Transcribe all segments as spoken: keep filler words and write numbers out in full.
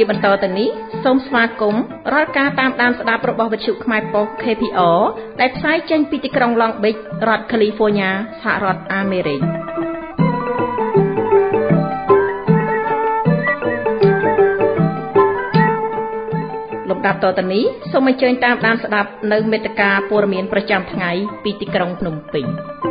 ជាបន្តទៅនេះសូមស្វាគមន៍រាល់ការតាមដានស្ដាប់របស់វិទ្យុខ្មែរប៉ុស្តិ៍ K P R ដែលផ្សាយចេញពីទីក្រុង Long Beach រដ្ឋ California សហរដ្ឋអាមេរិកលំដាប់តទៅនេះសូមអញ្ជើញតាមដានស្ដាប់នៅមេត្តាព័ត៌មានប្រចាំថ្ងៃពីទីក្រុងភ្នំពេញ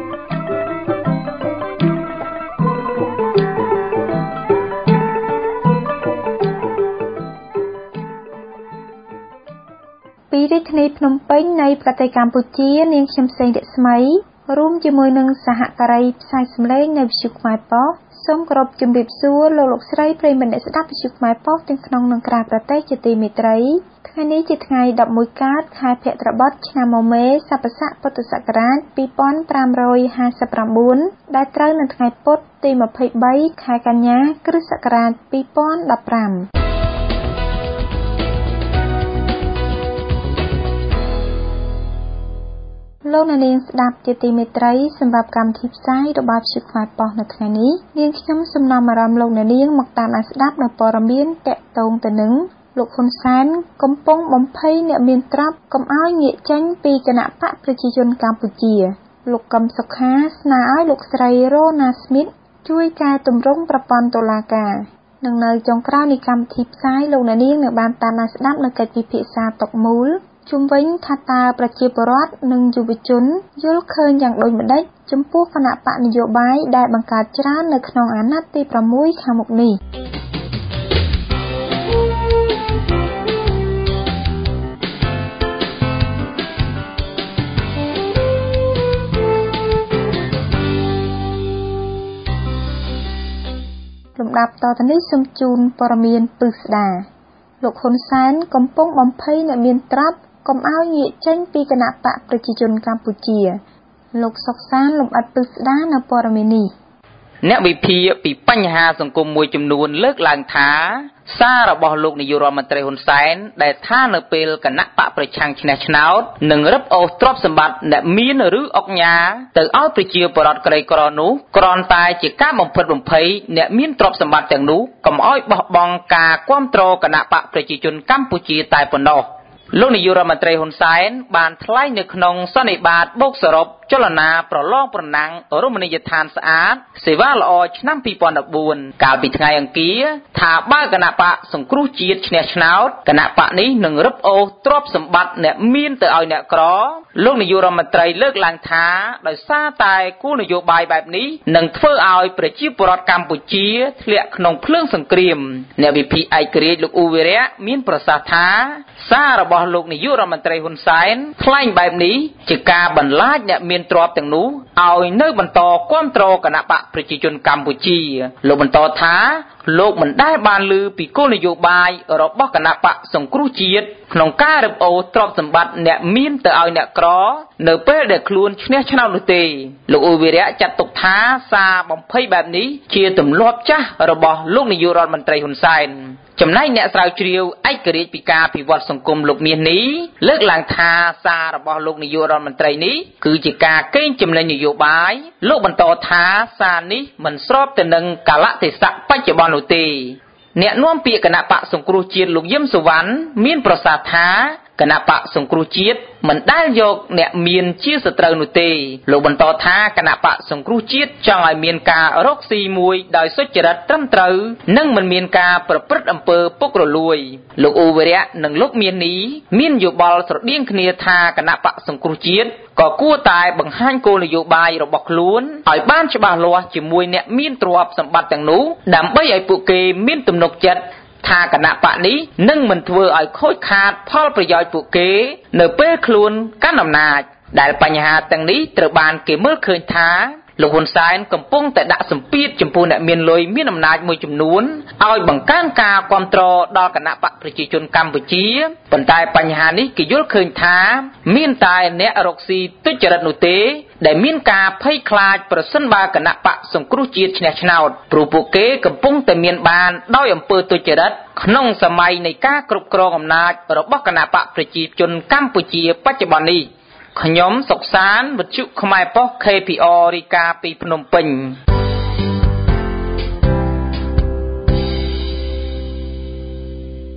ពីរាជធានីភ្នំពេញនៃប្រទេសកម្ពុជានាងខ្ញុំសេងរស្មីរួមជាមួយនឹងសហការីផ្សាយសម្លេងនៅវិទ្យុខ្មែរប៉ុស្តិ៍សូមគោរពជម្រាបសួរលោកលោកស្រីប្រិយមិត្តអ្នកស្ដាប់វិទ្យុខ្មែរប៉ុស្តិ៍ទាំងក្នុងនិងក្រៅប្រទេសជាទីមេត្រីថ្ងៃនេះជាថ្ងៃដប់មួយកើតខែភទ្របទឆ្នាំមមែសព្វស័កពុទ្ធសករាជពីរពាន់ប្រាំរយហាសិប៩ដែលត្រូវនៅថ្ងៃពុធទីម្ភៃបីខែកញ្ញាគ្រិស្តសករាជពីរពាន់ដប់ប្រាំលោកអ្នកនាងស្ដាប់ជាទីមេត្រីសម្រាប់កម្មវិធីផ្សាយរបស់វិទ្យុខ្មែរប៉ុស្តិ៍នៅថ្ងៃនេះនាងខ្ញុំសំណូមអារម្មណ៍លោកអ្នកនាងមកតាមដានស្ដាប់នៅព័ត៌មានតាក់ទងទៅនឹងលោកហ៊ុនសែនកំពុងបំភ័យអ្នកមានទ្រព្យកុំឲ្យងាកចេញពីគណៈបកប្រជាជនកម្ពុជាលោកកឹមសុខាស្នើឲ្យលោកស្រីរ៉ូណាស្មីតជួយកែតម្រង់ប្រព័ន្ធតុលាការនឹងនៅចុងក្រោយនៃកម្មវិធីផ្សាយលោកអ្នកនាងនឹងបានតាមដានស្ដាប់នៅកិច្ចពិភាក្សាតុកមូលជុំវិញថាតើប្រជាពលរដ្ឋនិងយុវជនយល់ឃើញយ៉ាងដូចម្តេចចំពោះគណៈបកនយោបាយដែលបង្កើតច្រើននៅក្នុងអាណត្តិទីប្រាំមួយខាងមុខនេះលំដាប់តទៅនេះសូមជូនព័ត៌មានពិស្ដាលោកហ៊ុនសែនកំពុងបំភ័យអ្នកមានទ្រព្យកុំឲ្យងាកចេញពីគណៈបកប្រជាជនកម្ពុជាលោកសុកសានលំអិតពិស្ដានៅព័ត៌មាននេះអ្នកវិភាគពីបញ្ហាសង្គមមួយចំនួនលើកឡើងថាសាររបស់លោកនាយករដ្ឋមន្ត្រីហ៊ុនសែនដែលថានៅពេលគណៈបកប្រឆាំងឈ្នះឆ្នោតនឹងរឹបអូសទ្រព្យសម្បត្តិអ្នកមានឬអុកញ៉ាទៅឲ្យប្រជាពលរដ្ឋក្រីក្រនោះគ្រាន់តែជាការបំផិតបំភ័យអ្នកមានទ្រព្យសម្បត្តិទាំងនោះកុំឲ្យបោះបង់ការគ្រប់គ្រងគណៈបកប្រជាជនកម្ពុជាតែប៉ុណ្ណោះលោកនាយករដ្ឋមន្ត្រីហ៊ុនសែនបានថ្លែងនៅក្នុងសន្និបាតបូកសរុបចលនាប្រឡងប្រណាំងរមណីយដ្ឋានស្អាតសេវាល្អឆ្នាំពីរពាន់ដប់បួនកាលពីថ្ងៃអង្គារថាបើគណៈបកសង្គ្រោះជាតិឈ្នះឆ្នោតគណៈបកនេះនឹងរឹបអូសទ្រព្យសម្បត្តិអ្នកមានទៅឲ្យអ្នកក្រលោកនាយករដ្ឋមន្ត្រីលើកឡើងថាដោយសារតែគោលនយោបាយបែបនេះនឹងធ្វើឲ្យប្រជាពលរដ្ឋកម្ពុជាធ្លាក់ក្នុងភ្លើងសង្គ្រាមអ្នកវិភាគឯករាជ្យលោកអ៊ូវីរៈមានប្រសាសន៍ថាសាររបស់លោកនាយករដ្ឋមន្ត្រីហ៊ុនសែនថ្លែងបែបនេះជាការបន្លាចអ្នកមានទ្រព្យទាំងនោះឲ្យនៅបន្តគ្រប់គ្រងគណៈបកប្រជាជនកម្ពុជាលោកបន្តថាលោកមិនដែលបានឮពីគោលនយោបាយរបស់គណៈបកសង្គ្រោះជាតិក្នុងការរឹបអូសទ្រព្យសម្បត្តិអ្នកមានទៅឲ្យអ្នកក្រនៅពេលដែលខ្លួនឈ្នះឆ្នោតនោះទេលោកអ៊ូវីរៈចាត់ទុកថាសារបំភ័យបែបនេះជាទម្លាប់ចាស់របស់លោកនាយករដ្ឋមន្ត្រីហ៊ុនសែនចំណែកអ្នកស្រាវជ្រាវឯករាជ្យពីការពិវត្តសង្គមលោកមាសនេះលើកឡើងថាសាររបស់លោកនាយករដ្ឋមន្ត្រីនេះគឺជាការកេងចំណេញនយោបាយលោកបន្តថាសារនេះមិនស្របទៅនឹងកាលៈទេសៈបច្ចុប្បន្ននោះទេអ្នកនាំពាក្យគណៈបកសង្គ្រោះជាតិលោកយឹមសុវណ្ណមានប្រសាសន៍ថាគណៈបកសង្គ្រោះជាតិមិនដែលយកអ្នកមានជាសត្រូវនោះទេលោកបន្តថាគណៈបកសង្គ្រោះជាតិចង់ឲ្យមានការរកស៊ីមួយដោយសុចរិតត្រឹមត្រូវនិងមិនមានការប្រព្រឹត្តអំពើពុករលួយលោកអ៊ូវីរៈនិងលោកមាននីមានយោបល់ស្រដៀងគ្នាថាគណៈបកសង្គ្រោះជាតិក៏គួរតែបង្ហាញគោលនយោបាយរបស់ខ្លួនឲ្យបានច្បាស់លាស់ជាមួយអ្នកមានទ្រព្យសម្បត្តិទាំងនោះដើម្បីឲ្យពួកគេមានទំនុកចិត្តថាគណៈបកនេះនឹងមិនធ្វើឲ្យខូចខាតផលប្រយោជន៍ពួកគេនៅពេលខ្លួនកាន់អំណាចដែលបញ្ហាទាំងនេះត្រូវបានគេមើលឃើញថាលោកហ៊ុនសែនកំពុងតែដាក់សម្ពាធចំពោះអ្នកមានលុយមានអំណាចមួយចំនួនឲ្យបង្កើនការគ្រប់គ្រងដល់គណៈបកប្រជាជនកម្ពុជាប៉ុន្តែបញ្ហានេះគេយល់ឃើញថាមានតែអ្នករកស៊ីទុច្ចរិតនោះទេដែលមានការភ័យខ្លាចប្រសិនបើគណៈបកសង្គ្រោះជាតិឈ្នះឆ្នោតព្រោះពួកគេកំពុងតែមានបានដោយអំពើទុច្ចរិតក្នុងសម័យនៃការគ្រប់គ្រងអំណាចរបស់គណៈបកប្រជាជនកម្ពុជាបច្ចុប្បន្ននេះខ្ញុំសុកសានវិទ្យុខ្មែរប៉ុស្តិ៍ K P R រាយការណ៍ពីភ្នំពេញ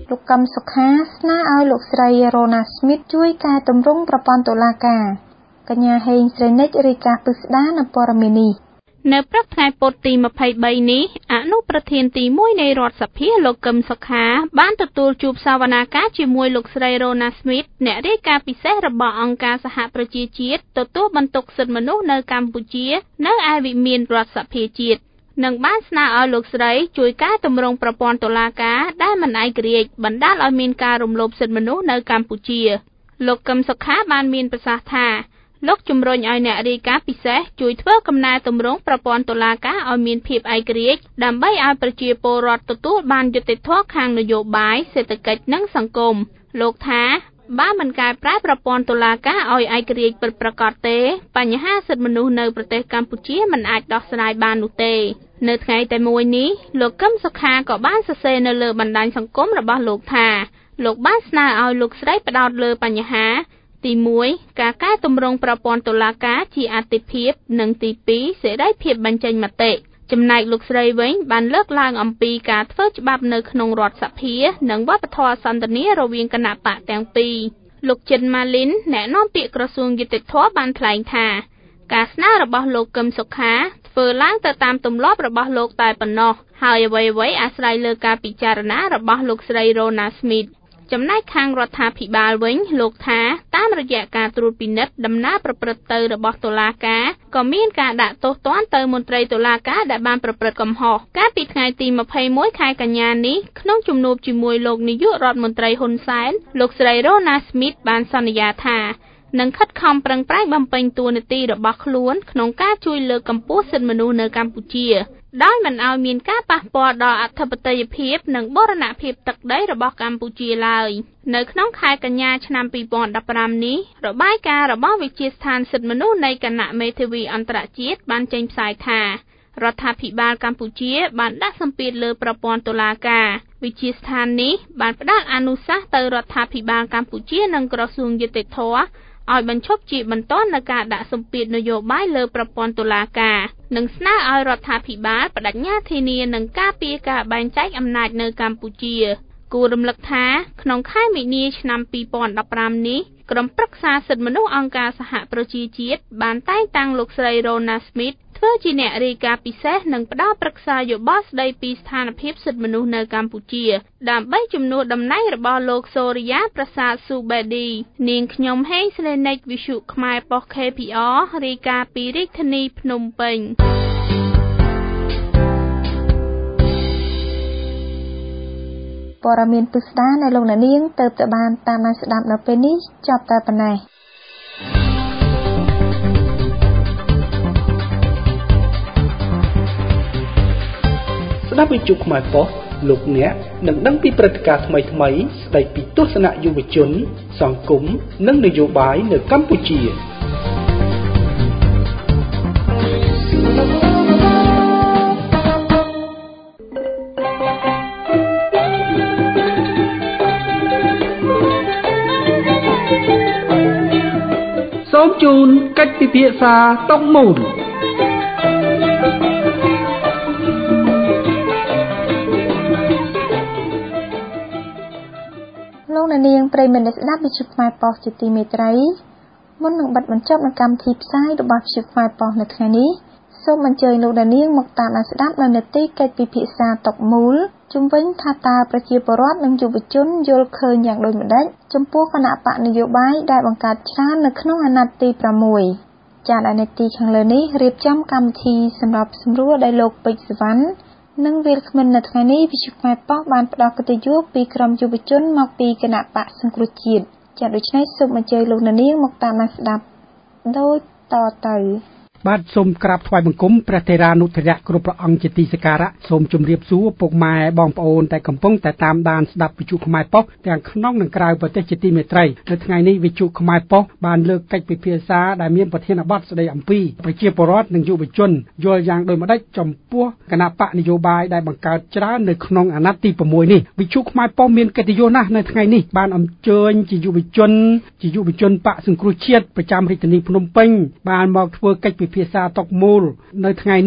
លោកកឹមសុខាស្នើឲ្យលោកស្រីរ៉ូណាស្មីតជួយកែតម្រង់ប្រព័ន្ធតុលាការកញ្ញាហេងស្រីនិចរាយការណ៍ពិស្ដារនៅព័ត៌មាននេះនៅព្រឹកថ្ងៃពុធទីម្ភៃបីនេះអនុប្រធានទីមួយនៃរដ្ឋសភាលោកកឹមសុខាបានទទួលជួបសវនាការជាមួយលោកស្រីរ៉ូណាស្មីតអ្នករាយការណ៍ពិសេសរបស់អង្គការសហប្រជាជាតិទទួលបន្ទុកសិទ្ធិមនុស្សនៅកម្ពុជានៅឯវិមានរដ្ឋសភាជាតិនិងបានស្នើឲ្យលោកស្រីជួយកែតម្រង់ប្រព័ន្ធតុលាការដែលមិនឯករាជ្យបណ្ដាលឲ្យមានការរំលោភសិទ្ធិមនុស្សនៅកម្ពុជាលោកកឹមសុខាបានមានប្រសាសន៍ថាលោកជំរុញឲ្យអ្នករាយការណ៍ពិសេសជួយធ្វើកំណែតម្រង់ប្រព័ន្ធតុលាការឲ្យមានភាពឯករាជ្យដើម្បីឲ្យប្រជាពលរដ្ឋទទួលបានយុត្តិធម៌ខាងនយោបាយសេដ្ឋកិច្ចនិងសង្គមលោកថាបើមិនកែប្រែប្រព័ន្ធតុលាការឲ្យឯករាជ្យពិតប្រាកដទេបញ្ហាសិទ្ធិមនុស្សនៅប្រទេសកម្ពុជាមិនអាចដោះស្រាយបាននោះទេនៅថ្ងៃតែមួយនេះលោកកឹមសុខាក៏បានសរសេរនៅលើបណ្ដាញសង្គមរបស់លោកថាលោកបានស្នើឲ្យលោកស្រីផ្ដោតលើបញ្ហាទីមួយការកែតម្រង់ប្រព័ន្ធតុលាការជាអាទិភាពនិងទីពីរសេរីភាពបញ្ចេញមតិចំណែកលោកស្រីវិញបានលើកឡើងអំពីការធ្វើច្បាប់នៅក្នុងរដ្ឋសភានិងវប្បធម៌សន្ទនារវាងគណៈបកទាំងពីរលោកចិនម៉ាលីនអ្នកនាំពាក្យក្រសួងយុតិធធម៌បានថ្លែងថាការស្នើរបស់លោកកឹមសុខាធ្វើឡើងទៅតាមទម្លាប់របស់លោកតែប៉ុណ្ណោះហើយអ្វីៗអាស្រ័យលើការពិចារណារបស់លោកស្រីរ៉ូណាស្មីតចំណែកខាងរដ្ឋាភិបាលវិញលោកថាតាមរយៈការត្រួតពិនិត្យដំណើរប្រព្រឹត្តទៅរបស់តុលាការក៏មានការដាក់ទោសទណ្ឌទៅមន្ត្រីតុលាការដែលបានប្រព្រឹត្តកំហុសកាលពីថ្ងៃទីម្ភៃមួយខែកញ្ញានេះក្នុងជំនួបជាមួយលោកនាយករដ្ឋមន្ត្រីហ៊ុនសែនលោកស្រីរ៉ូណាស្មីតបានសន្យាថានឹងខិតខំប្រឹងប្រែងបំពេញតួនាទីរបស់ខ្លួនក្នុងការជួយលើកកម្ពស់សិទ្ធិមនុស្សនៅកម្ពុជាដោយមិនឲ្យមានការប៉ះពាល់ដល់អធិបតេយ្យភាពនិងបូរណភាពទឹកដីរបស់កម្ពុជាឡើយនៅក្នុងខែកញ្ញាឆ្នាំពីរពាន់ដប់ប្រាំនេះរបាយការណ៍របស់វិទ្យាស្ថានសិទ្ធិមនុស្សនៃគណៈមេធាវីអន្តរជាតិបានចេញផ្សាយថារដ្ឋាភិបាលកម្ពុជាបានដាក់សម្ពាធលើប្រព័ន្ធតុលាការវិទ្យាស្ថាននេះបានផ្ដល់អនុសាសន៍ទៅរដ្ឋាភិបាលកម្ពុជានិងក្រសួងយុតិធធម៌ឲ្យបញ្ឈប់ជាបន្ទាន់នៅការដាក់សម្ពាធនយោបាយលើប្រព័ន្ធតុលាការនិងស្នើឲ្យរដ្ឋាភិបាលបដិញ្ញាធានានឹងការពារការបែងចែកអំណាចនៅកម្ពុជាគួររំលឹកថាក្នុងខែមីនាឆ្នាំពីរពាន់ដប់ប្រាំនេះក្រុមប្រឹក្សាសិទ្ធិមនុស្សអង្គការសហប្រជាជាតិបានតែងតាំងលោកស្រីរ៉ូណាស្មីតធ្វើជាអ្នករាយការណ៍ពិសេសនិងផ្ដល់ប្រឹក្សាយោបល់ស្ដីពីស្ថានភាពសិទ្ធិមនុស្សនៅកម្ពុជាដើម្បីជំនួសតំណែងរបស់លោកសូរិយាប្រសាទស៊ូបេឌីនាងខ្ញុំហេងស្រីនិចវិទ្យុខ្មែរប៉ុស ខេ ភី អារ រាយការណ៍ពីរាជធានីភ្នំពេញព័ត៌មានពិស្ដារនៅលោកអ្នកនាងទៅទៅបានតាមដានស្ដាប់នៅពេលនេះចប់តែប៉ុណ្ណេះស្ដាប់វិទ្យុខ្មែរប៉ុសលោកអ្នកនឹងដឹងពីព្រឹត្តិការណ៍ថ្មីៗស្ដីពីទស្សនៈយុវជនសង្គមនិងនយោបាយនៅកម្ពុជាសូមជូនកិច្ចពិភាក្សាតុមូលលោកអ្នកនាងប្រិយមិត្តអ្នកស្ដាប់វិទ្យុខ្មែរប៉ុសជាទីមេត្រីមុននឹងបិទបញ្ចប់នៅកម្មវិធីផ្សាយរបស់វិទ្យុខ្មែរប៉ុសនៅថ្ងៃនេះសូមអញ្ជើញលោកអ្នកនាងមកតាមដានស្ដាប់នៅនេតិកិច្ចពិភាក្សាតុមូលជុំវិញថាតើប្រជាពលរដ្ឋនិងយុវជនយល់ឃើញយ៉ាងដូចម្ដេចចំពោះគណៈបកនយោបាយដែលបង្កើតច្រើននៅក្នុងអាណត្តិទីប្រាំមួយចា៎នេតិខាងលើនេះរៀបចំកម្មវិធីសម្រាប់សម្រួលដោយលោកពេជ្រសវណ្ណនិងវាលគ្មិននៅថ្ងៃនេះវិទ្យុខ្មែរប៉ុសបានផ្ដល់កិត្តិយសពីក្រុមយុវជនមកពីគណៈបកសង្គ្រោះជាតិចា៎ដូច្នេះសូមអញ្ជើញលោកអ្នកនាងមកតាមដានស្ដាប់ដូចតទៅបាទសូមក្រាបថ្វាយបង្គំព្រះថេរានុថេរៈគ្រប់ព្រះអង្គជាទីសក្ការៈសូមជម្រាបសួរពុកម៉ែបងប្អូនដែលកំពុងតែតាមដានស្ដាប់វិទ្យុខ្មែរប៉ុសទាំងក្នុងនិងក្រៅប្រទេសជាទីមេត្រីនៅថ្ងៃនេះវិទ្យុខ្មែរប៉ុសបានលើកកិច្ចពិភាក្សាដែលមានប្រធានបទស្ដីអំពីប្រជាពលរដ្ឋនិងយុវជនយល់យ៉ាងដូចម្ដេចចំពោះគណៈបកនយោបាយដែលបង្កើតច្រើននៅក្នុងអាណត្តិទីប្រាំមួយនេះវិទ្យុខ្មែរប៉ុសមានកិត្តិយសណាស់នៅថ្ងៃនេះបានអញ្ជើញជាយុវជនជាយុវជនបកសង្គ្រោះជាតិប្រចាំរាជធានីភ្នំពេញបានមកធ្វើកិច្ចពិភាក្សាតុមូលនៅថ្ងៃនេះ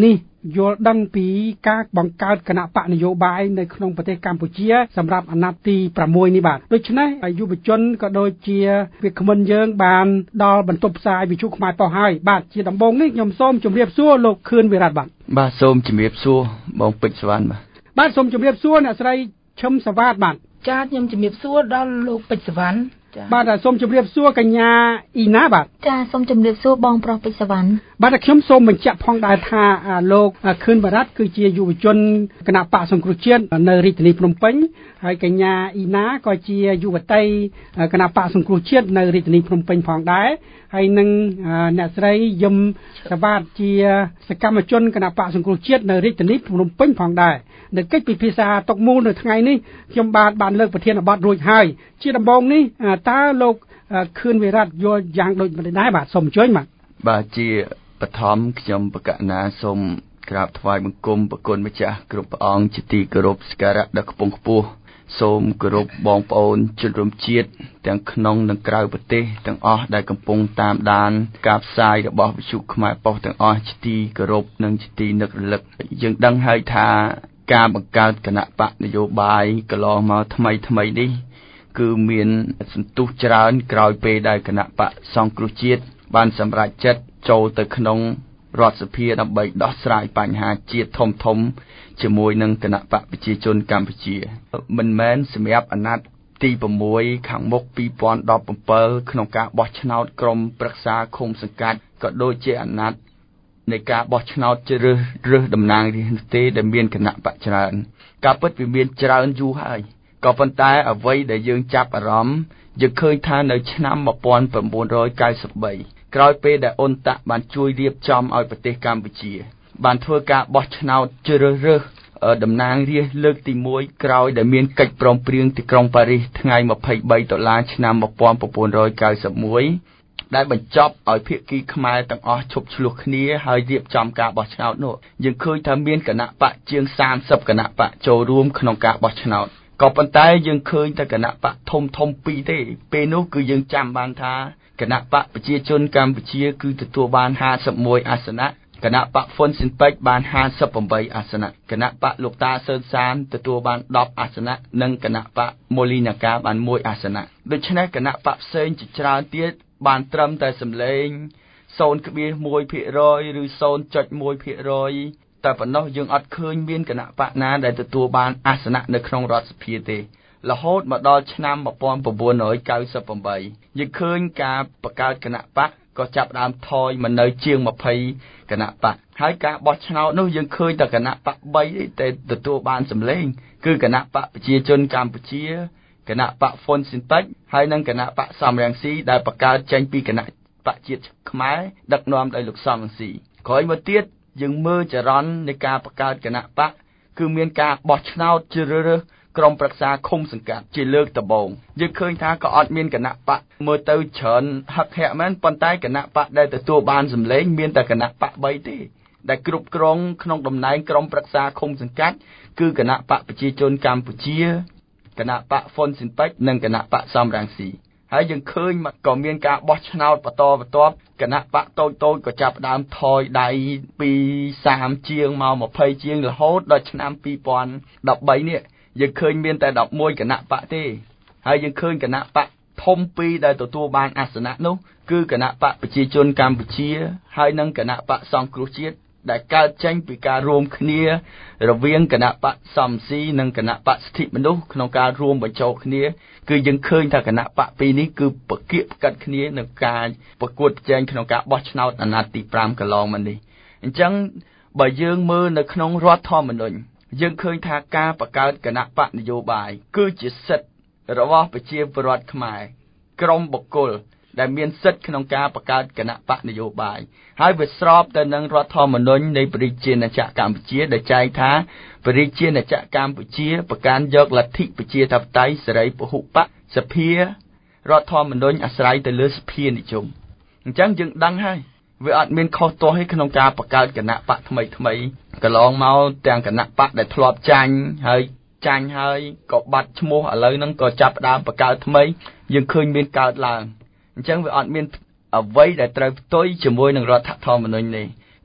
យល់ដឹងពីការបង្កើតគណៈបកនយោបាយនៅក្នុងប្រទេសកម្ពុជាសម្រាប់អាណត្តិទី6នេះបាទដូច្នេះយុវជនក៏ដូចជាវាគ្មិនយើងបានដល់បន្ទប់ផ្សាយវិទ្យុខ្មែរប៉ុស្តិ៍ហើយបាទជាដំបូងនេះខ្ញុំសូមជម្រាបសួរលោកខឿនវិរៈបាទបាទសូមជម្រាបសួរបងពេជ្រសវណ្ណបាទបាទសូមជម្រាបសួរអ្នកស្រីឈឹមសវ៉ាតបាទចាខ្ញុំជម្រាបសួរដល់លោកពេជ្រសវណ្ណបាទសូមជម្រាបសួរកញ្ញាអ៊ីណាបាទចាសូមជម្រាបសួរបងប្រុសពេជ្រសវណ្ណបាទខ្ញុំសូមបញ្ជាក់ផងដែរថាលោកខឿនវិរៈគឺជាយុវជនគណៈបកសង្គ្រោះជាតិនៅរាជធានីភ្នំពេញហើយកញ្ញាអ៊ីណាក៏ជាយុវតីគណៈបកសង្គ្រោះជាតិនៅរាជធានីភ្នំពេញផងដែរហើយនឹងអ្នកស្រីយឹមសវ៉ាតជាសកម្មជនគណៈបកសង្គ្រោះជាតិនៅរាជធានីភ្នំពេញផងដែរនៅកិច្ចពិភាក្សាតុកមូលនៅថ្ងៃនេះខ្ញុំបានបានលើកប្រធានបទរួចហើយជាដំបូងនេះតើលោកខឿនវិរៈយល់យ៉ាងដូចម្តេចដែរបាទសូមអញ្ជើញបាទបាទជាបឋមខ្ញុំបកណាសូមក្រាបថ្វាយបង្គំប្រគុណម្ចាស់គ្រប់ព្រះអង្គជាទីគោរពសក្ការៈដ៏ខ្ពង់ខ្ពស់សូមគោរពបងប្អូនជនរួមជាតិទាំងក្នុងនិងក្រៅប្រទេសទាំងអស់ដែលកំពុងតាមដានការផ្សាយរបស់វិទ្យុខ្មែរប៉ុស្តិ៍ទាំងអស់ជាទីគោរពនិងជាទីនឹករលឹកយើងដឹងហើយថាការបង្កើតគណៈបកនយោបាយកន្លងមកថ្មីថ្មីនេះគឺមានសន្ទុះច្រើនក្រោយពេលដែលគណៈបកសង្គ្រោះជាតិបានសម្រេចចិត្តចូលទៅក្នុងរដ្ឋសភាដើម្បីដោះស្រាយបញ្ហាជាតិធំធំជាមួយនឹងគណៈបកប្រជាជនកម្ពុជាមិនមែនសម្រាប់អាណត្តិទី6ខាងមុខពីរពាន់ដប់bảyក្នុងការបោះឆ្នោតក្រុមប្រឹក្សាឃុំសង្កាត់ក៏ដូចជាអាណត្តិនៃការបោះឆ្នោតជ្រើសរើសតំណាងរាស្ត្រទេដែលមានគណៈបកច្រើនការពិតវាមានច្រើនយូរហើយក៏ប៉ុន្តែអ្វីដែលយើងចាប់អារម្មណ៍យើងឃើញថានៅឆ្នាំmột nghìn chín trăm chín mươi baក្រោយពេលដែលអ៊ុនតាក់បានជួយរៀបចំឲ្យប្រទេសកម្ពុជាបានធ្វើការបោះឆ្នោតជ្រើសរើសតំណាងរាស្ត្រលើកទី1ក្រោយដែលមានកិច្ចព្រមព្រៀងទីក្រុងប៉ារីសថ្ងៃยี่สิบสามដុល្លារឆ្នាំmột nghìn chín trăm chín mươi mốtដែលបញ្ចប់ឲ្យភាគីខ្មែរទាំងអស់ឈប់ឆ្លោះគ្នាហើយរៀបចំការបោះឆ្នោតនោះយើងឃើញថាមានគណៈបកជាងសាមសិបគណៈបកចូលរួមក្នុងការបោះឆ្នោតក៏ប៉ុន្តែយើងឃើញតែគណៈបកធំធំពីរទេពេលនោះគឺយើងចាំបានថាគណៈបកប្រជាជនកម្ពុជាគឺទទួលបានห้าสิบเอ็ดអាសនៈគណៈបកហ្វុនស៊ិនពេជ្របានห้าสิบแปดអាសនៈគណៈបកលោកតាសឺនសានទទួលបានដប់អាសនៈនិងគណៈបកមូលីនាការបានមួយអាសនៈដូច្នេះគណៈបកផ្សេងជាច្រើនទៀតបានត្រឹមតែសម្លេង ศูนย์จุดหนึ่งភាគរយ ឬ ศูนย์จุดหนึ่งភាគរយ តែប៉ុណ្ណោះយើងអត់ឃើញមានគណៈបកណាដែលទទួលបានអាសនៈនៅក្នុងរដ្ឋសភាទេរហូតមកដល់ឆ្នាំmột nghìn chín trăm chín mươi támយើងឃើញការបង្កើតគណៈបកក៏ចាប់ផ្ដើមថយមកនៅជាងยี่สิบគណៈបកហើយការបោះឆ្នោតនោះយើងឃើញតែគណៈបកបីទេទទួលបានសម្លេងគឺគណៈបកប្រជាជនកម្ពុជាគណៈបកហ្វុនស៊ិនពេជ្រហើយនិងគណៈបកសំរងស៊ីដែលបង្កើតចេញពីគណៈបកជាតិខ្មែរដឹកនាំដោយលោកសំរងស៊ីក្រោយមកទៀតយើងមើលចរន្តនៃការបង្កើតគណៈបកគឺមានការបោះឆ្នោតជ្រើសរើសក្រុមប្រឹក្សាឃុំសង្កាត់ជាលើកដំបូងយើងឃើញថាក៏អត់មានគណៈបកមើលទៅច្រើនហឹកហាក់មែនប៉ុន្តែគណៈបកដែលទទួលបានសម្លេងមានតែគណៈបកបីទេដែលគ្រប់គ្រងក្នុងតំណែងក្រុមប្រឹក្សាឃុំសង្កាត់គឺគណៈបកប្រជាជនកម្ពុជាគណៈបកហ្វុនស៊ិនពេជ្រនិងគណៈបកសំរងស៊ីហើយយើងឃើញក៏មានការបោះឆ្នោតបន្តបន្ទាប់គណៈបកតូចតូចក៏ចាប់ផ្ដើមថយដៃពីសាមជាងមកยี่สิบជាងរហូតដល់ឆ្នាំยี่สิบสิบនេះយើងឃើញមានតែสิบเอ็ดគណៈបកទេហើយយើងឃើញគណៈបកធំពីរដែលទទួលបានអាសនៈនោះគឺគណៈបកប្រជាជនកម្ពុជាហើយនិងគណៈបកសង្គ្រោះជាតិដែលកើតចេញពីការរួមគ្នារវាងគណៈបកសំស៊ីនិងគណៈបកសិទ្ធិមនុស្សក្នុងការរួមបញ្ចូលគ្នាគឺយើងឃើញថាគណៈបកពីរនេះគឺប្រកៀកប្រកិតគ្នានឹងការប្រកួតប្រជែងក្នុងការបោះឆ្នោតអាណត្តិទីห้าកន្លងមកនេះអញ្ចឹងបើយើងមើលនៅក្នុងរដ្ឋធម្មនុញ្ញយើងឃើញថាការបង្កើតគណៈបកនយោបាយគឺជាសិទ្ធិរបស់ប្រជាពលរដ្ឋខ្មែរក្រុមបុគ្គលដែលមានសិទ្ធិក្នុងការបង្កើតគណៈបកនយោបាយហើយវាស្របទៅនឹងរដ្ឋធម្មនុញ្ញនៃប្រជាជាតិកម្ពុជាដែលចែងថាប្រជាជាតិកម្ពុជាប្រកាន់យកលទ្ធិប្រជាធិបតេយ្យសេរីពហុបកសភារដ្ឋធម្មនុញ្ញអាស្រ័យទៅលើសភានិយមអញ្ចឹងយើងដឹងហើយវាអត់មានខុសទាស់ទេក្នុងការបង្កើតគណៈបកថ្មីថ្មីកន្លងមកទាំងគណៈបកដែលធ្លាប់ចាញ់ហើយចាញ់ហើយក៏បាត់ឈ្មោះឥឡូវហ្នឹងក៏ចាប់ផ្ដើមបង្កើតថ្មីយើងឃើញមានកើតឡើងអញ្ចឹងវាអត់មានអ្វីដែលត្រូវផ្ទុយជាមួយនឹងរដ្ឋធម្មនុញ្ញនេះ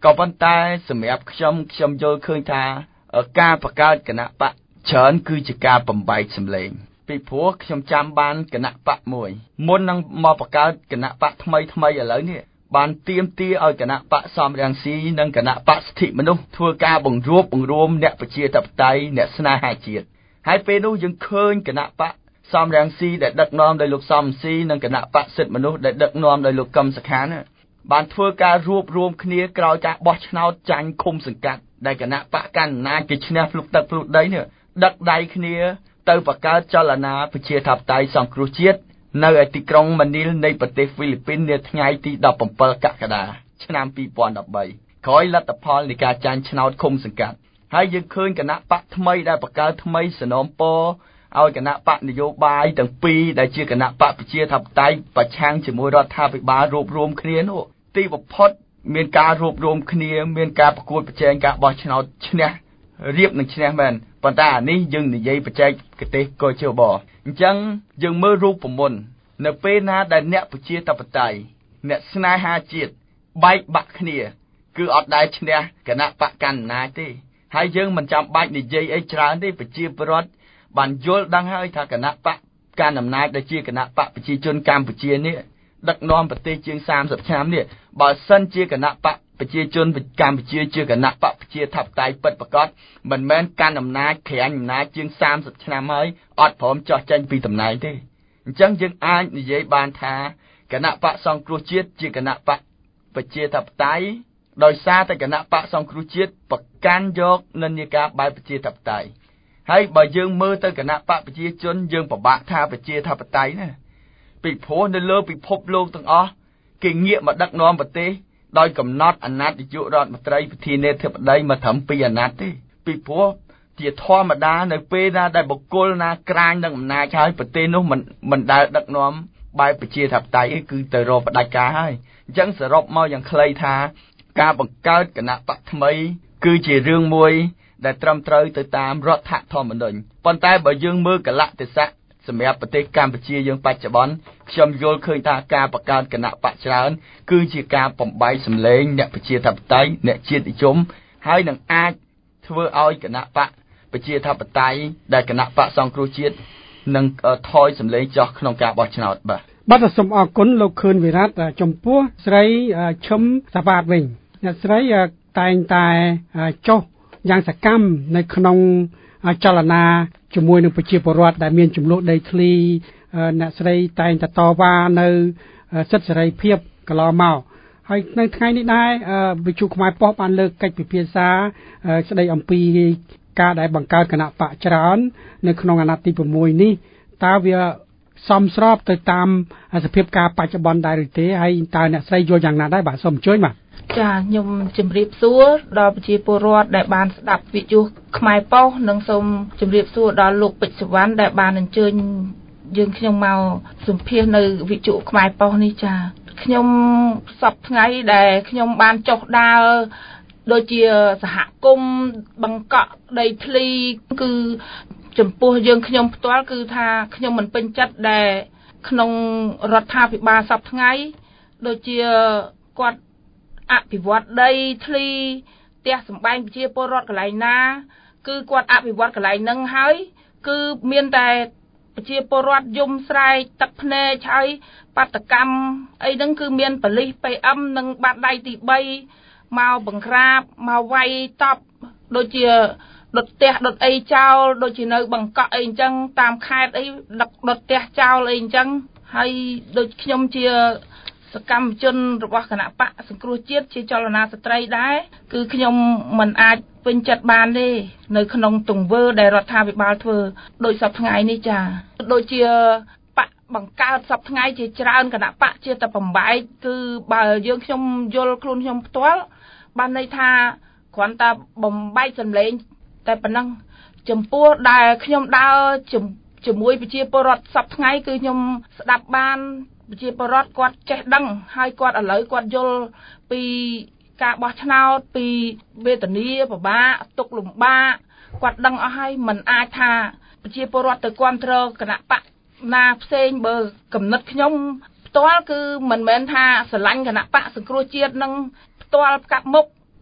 ក៏ប៉ុន្តែសម្រាប់ខ្ញុំខ្ញុំយល់ឃើញថាការបង្កើតគណៈបកច្រើនគឺជាការបំបែកសម្លេងពីព្រោះខ្ញុំចាំបានគណៈបកមួយមុននឹងមកបង្កើតគណៈបកថ្មីថ្មីឥឡូវនេះបានទៀមទាឲ្យគណៈបកសំរងស៊ីនិងគណៈបកសិទ្ធិមនុស្សធ្វើការបង្រួបបង្រួមអ្នកប្រជាធិបតេយ្យអ្នកស្នេហាជាតិហើយពេលនោះយើងឃើញគណៈបកសំរងស៊ីដែលដឹកនាំដោយលោកសំស៊ីនិងគណៈបកសិទ្ធិមនុស្សដែលដឹកនាំដោយលោកកឹមសុខានបានធ្វើការរួបរวมគ្នាក្រោយការបោះឆ្នោតចាញ់ឃុំសង្កាត់ដែលគណៈបកកណ្ដាលអំណាចគេឈ្នះភ្លុកទឹកភ្លុកដីនេះដឹកដៃគ្នាទៅបង្កើតចលនាប្រជាធិបតេយ្យសង្គ្រោះជាតិនៅឯទីក្រុងម៉ានីលនៃប្រទេសហ្វីលីពីននាថ្ងៃទីដប់ប្រាំពីរកក្កដាឆ្នាំពីរពាន់ដប់បីក្រោយលទ្ធផលនៃការចាញ់ឆ្នោតឃុំសង្កាត់ហើយយើងឃើញគណៈបកថ្មីដែលបង្កើតថ្មីសនំពរឲ្យគណៈបកនយោបាយទាំងពីរដែលជាគណៈបកប្រជាធិបតេយ្យប្រឆាំងជាមួយរដ្ឋាភិបាលរួបរวมគ្នានោះទីបំផុតមានការរួបរวมគ្នាមានការប្រកួតប្រជែងការបោះឆ្នោតឈ្នះរៀបនឹងឈ្នះមែនប៉ុន្តែអានេះយើងនិយាយបច្ចេកទេសកោជបអញ្ចឹងយើងមើលរូបមន្តនៅពេលណាដែលអ្នកប្រជាធិបតេយ្យអ្នកស្នេហាជាតិបែកបាក់គ្នាគឺអត់ដែលឈ្នះគណៈបកកណ្ដាលអំណាចទេហើយយើងមិនចាំបាច់និយាយអីច្រើនទេប្រជាពលរដ្ឋបានយល់ដឹងហើយថាគណៈបកកណ្ដាលអំណាចដែលជាគណៈបកប្រជាជនកម្ពុជានេះដឹកនាំប្រទេសជាងសាមសិបឆ្នាំនេះបើសិនជាគណៈបកប្រជាជនកម្ពុជាជាគណៈបកប្រជាធិបតេយ្យពិតប្រាកដមិនមែនកាន់អំណាចក្រាញអំណាចជាងសាមសិបឆ្នាំហើយអត់ព្រមចោះចេញពីតំណែងទេអញ្ចឹងយើងអាចនិយាយបានថាគណៈបកសង្គ្រោះជាតិជាគណៈបកប្រជាធិបតេយ្យដោយសារតែគណៈបកសង្គ្រោះជាតិប្រកាន់យកនិន្នាការបែបប្រជាធិបតេយ្យហើយបើយើងមើលទៅគណៈបកប្រជាជនយើងពិបាកថាប្រជាធិបតេយ្យណាពីព្រោះនៅលើពិភពលោកទាំងអស់គេងាកមកដឹកនាំប្រទេសដោយកំណត់អាណត្តិនាយករដ្ឋមន្ត្រីប្រធានាធិបតីមកត្រឹមពីរអាណត្តិទេពីព្រោះជាធម្មតានៅពេលណាដែលបុគ្គលណាក្រាញនឹងអំណាចហើយប្រទេសនោះមិនមិនដែលដឹកនាំបែបប្រជាធិបតេយ្យទេគឺទៅរកផ្ដាច់ការហើយអញ្ចឹងសរុបមកយ៉ាងខ្លីថាការបង្កើតគណៈបកថ្មីគឺជារឿងមួយដែលត្រឹមត្រូវទៅតាមរដ្ឋធម្មនុញ្ញប៉ុន្តែបើយើងមើលកលៈទេសៈសម្រាប់ប្រទេសកម្ពុជាយើងបច្ចុប្បន្នខ្ញុំយល់ឃើញថាការបង្កើតគណៈបកច្រើនគឺជាការបំបែកសម្លេងអ្នកប្រជាធិបតេយ្យអ្នកជាតិនិយមហើយនឹងអាចធ្វើឲ្យគណៈបកប្រជាធិបតេយ្យដែលគណៈបកសង្គ្រោះជាតិនឹងថយសម្លេងចុះក្នុងការបោះឆ្នោតបាទបាទសូមអរគុណលោកខឿនវិរៈចំពោះស្រីឈឹមសាវ៉ាតវិញអ្នកស្រីតែងតែចុះយ៉ាងសកម្មនៅក្នុងចលនាជាមួយនឹងប្រជាពលរដ្ឋដែលមានចំនួនដីធ្លីអ្នកស្រីតែងតែតវ៉ានៅសិទ្ធិសេរីភាពកន្លងមកហើយនៅថ្ងៃនេះដែរវិទ្យុខ្មែរប៉ុស្តិ៍បានលើកកិច្ចពិភាក្សាស្ដីអំពីការដែលបង្កើតគណៈបកច្រើននៅក្នុងអាណត្តិទីប្រាំមួយនេះតើវាសមស្របទៅតាមសភាពការបច្ចុប្បន្នដែរឬទេហើយតើអ្នកស្រីយល់យ៉ាងណាដែរបាទសូមអញ្ជើញបាទចាខ្ញុំជម្រាបសួរដល់ប្រជាពលរដ្ឋដែលបានស្ដាប់វិទ្យុខ្មែរប៉ុស្តិ៍និងសូមជម្រាបសួរដល់លោកពេជ្រសុវណ្ណដែលបានអញ្ជើញយើងខ្ញុំមកសម្ភាសនៅវិទ្យុខ្មែរប៉ុស្តិ៍នេះចាខ្ញុំសប្តាហ៍ថ្ងៃដែលខ្ញុំបានចុះដើរដូចជាសហគមន៍បង្កក់ដីធ្លីគឺចំពោះយើងខ្ញុំផ្ទាល់គឺថាខ្ញុំមិនពេញចិត្តដែលក្នុងរដ្ឋាភិបាលសប្តាហ៍ថ្ងៃដូចជាគាត់អភិវឌ្ឍដីធ្លីផ្ទះសម្បែងប្រជាពលរដ្ឋកន្លែងណាគឺគាត់អភិវឌ្ឍកន្លែងហ្នឹងហើយគឺមានតែប្រជាពលរដ្ឋយំស្រែកទឹកភ្នែកហើយបាតកម្មអីហ្នឹងគឺមានប៉ូលីស ពី អឹម និងបាតដៃទីបីមកបង្ក្រាបមកវាយតប់ដូចជាដុតផ្ទះដុតអីចោលដូចជានៅបង្កក់អីអញ្ចឹងតាមខេត្តអីដឹកដុតផ្ទះចោលអីអញ្ចឹងហើយដូចខ្ញុំជាសកម្មជនរបស់គណៈបកសង្គ្រោះជាតិជាចលនាស្ត្រីដែរគឺខ្ញុំមិនអាចពេញចិត្តបានទេនៅក្នុងទង្វើដែលរដ្ឋាភិបាលធ្វើដោយសពថ្ងៃនេះចាដូចជាបកបង្កើតសពថ្ងៃជាច្រើនគណៈបកជាតែបំបែកគឺបើយើងខ្ញុំយល់ខ្លួនខ្ញុំផ្ទាល់បានន័យថាគ្រាន់តែបំបែកសម្លេងតែប៉ុណ្ណឹងចំពោះដែលខ្ញុំដើរជាមួយប្រជាពលរដ្ឋសពថ្ងៃគឺខ្ញុំស្ដាប់បានប្រជាពលរដ្ឋគាត់ចេះដឹងហើយគាត់ឥឡូវគាត់យល់ពីការបោះឆ្នោតពីវេទនាពិបាកទុកលំបាកគាត់ដឹងអស់ហើយមិនអាចថាប្រជាពលរដ្ឋទៅគ្រប់គ្រងគណៈបកណាផ្សេងបើកំណត់ខ្ញុំផ្ទាល់គឺមិនមែនថាស្រឡាញ់គណៈបកសង្គ្រោះជាតិនឹងផ្ទាល់ផ្កាប់មុខ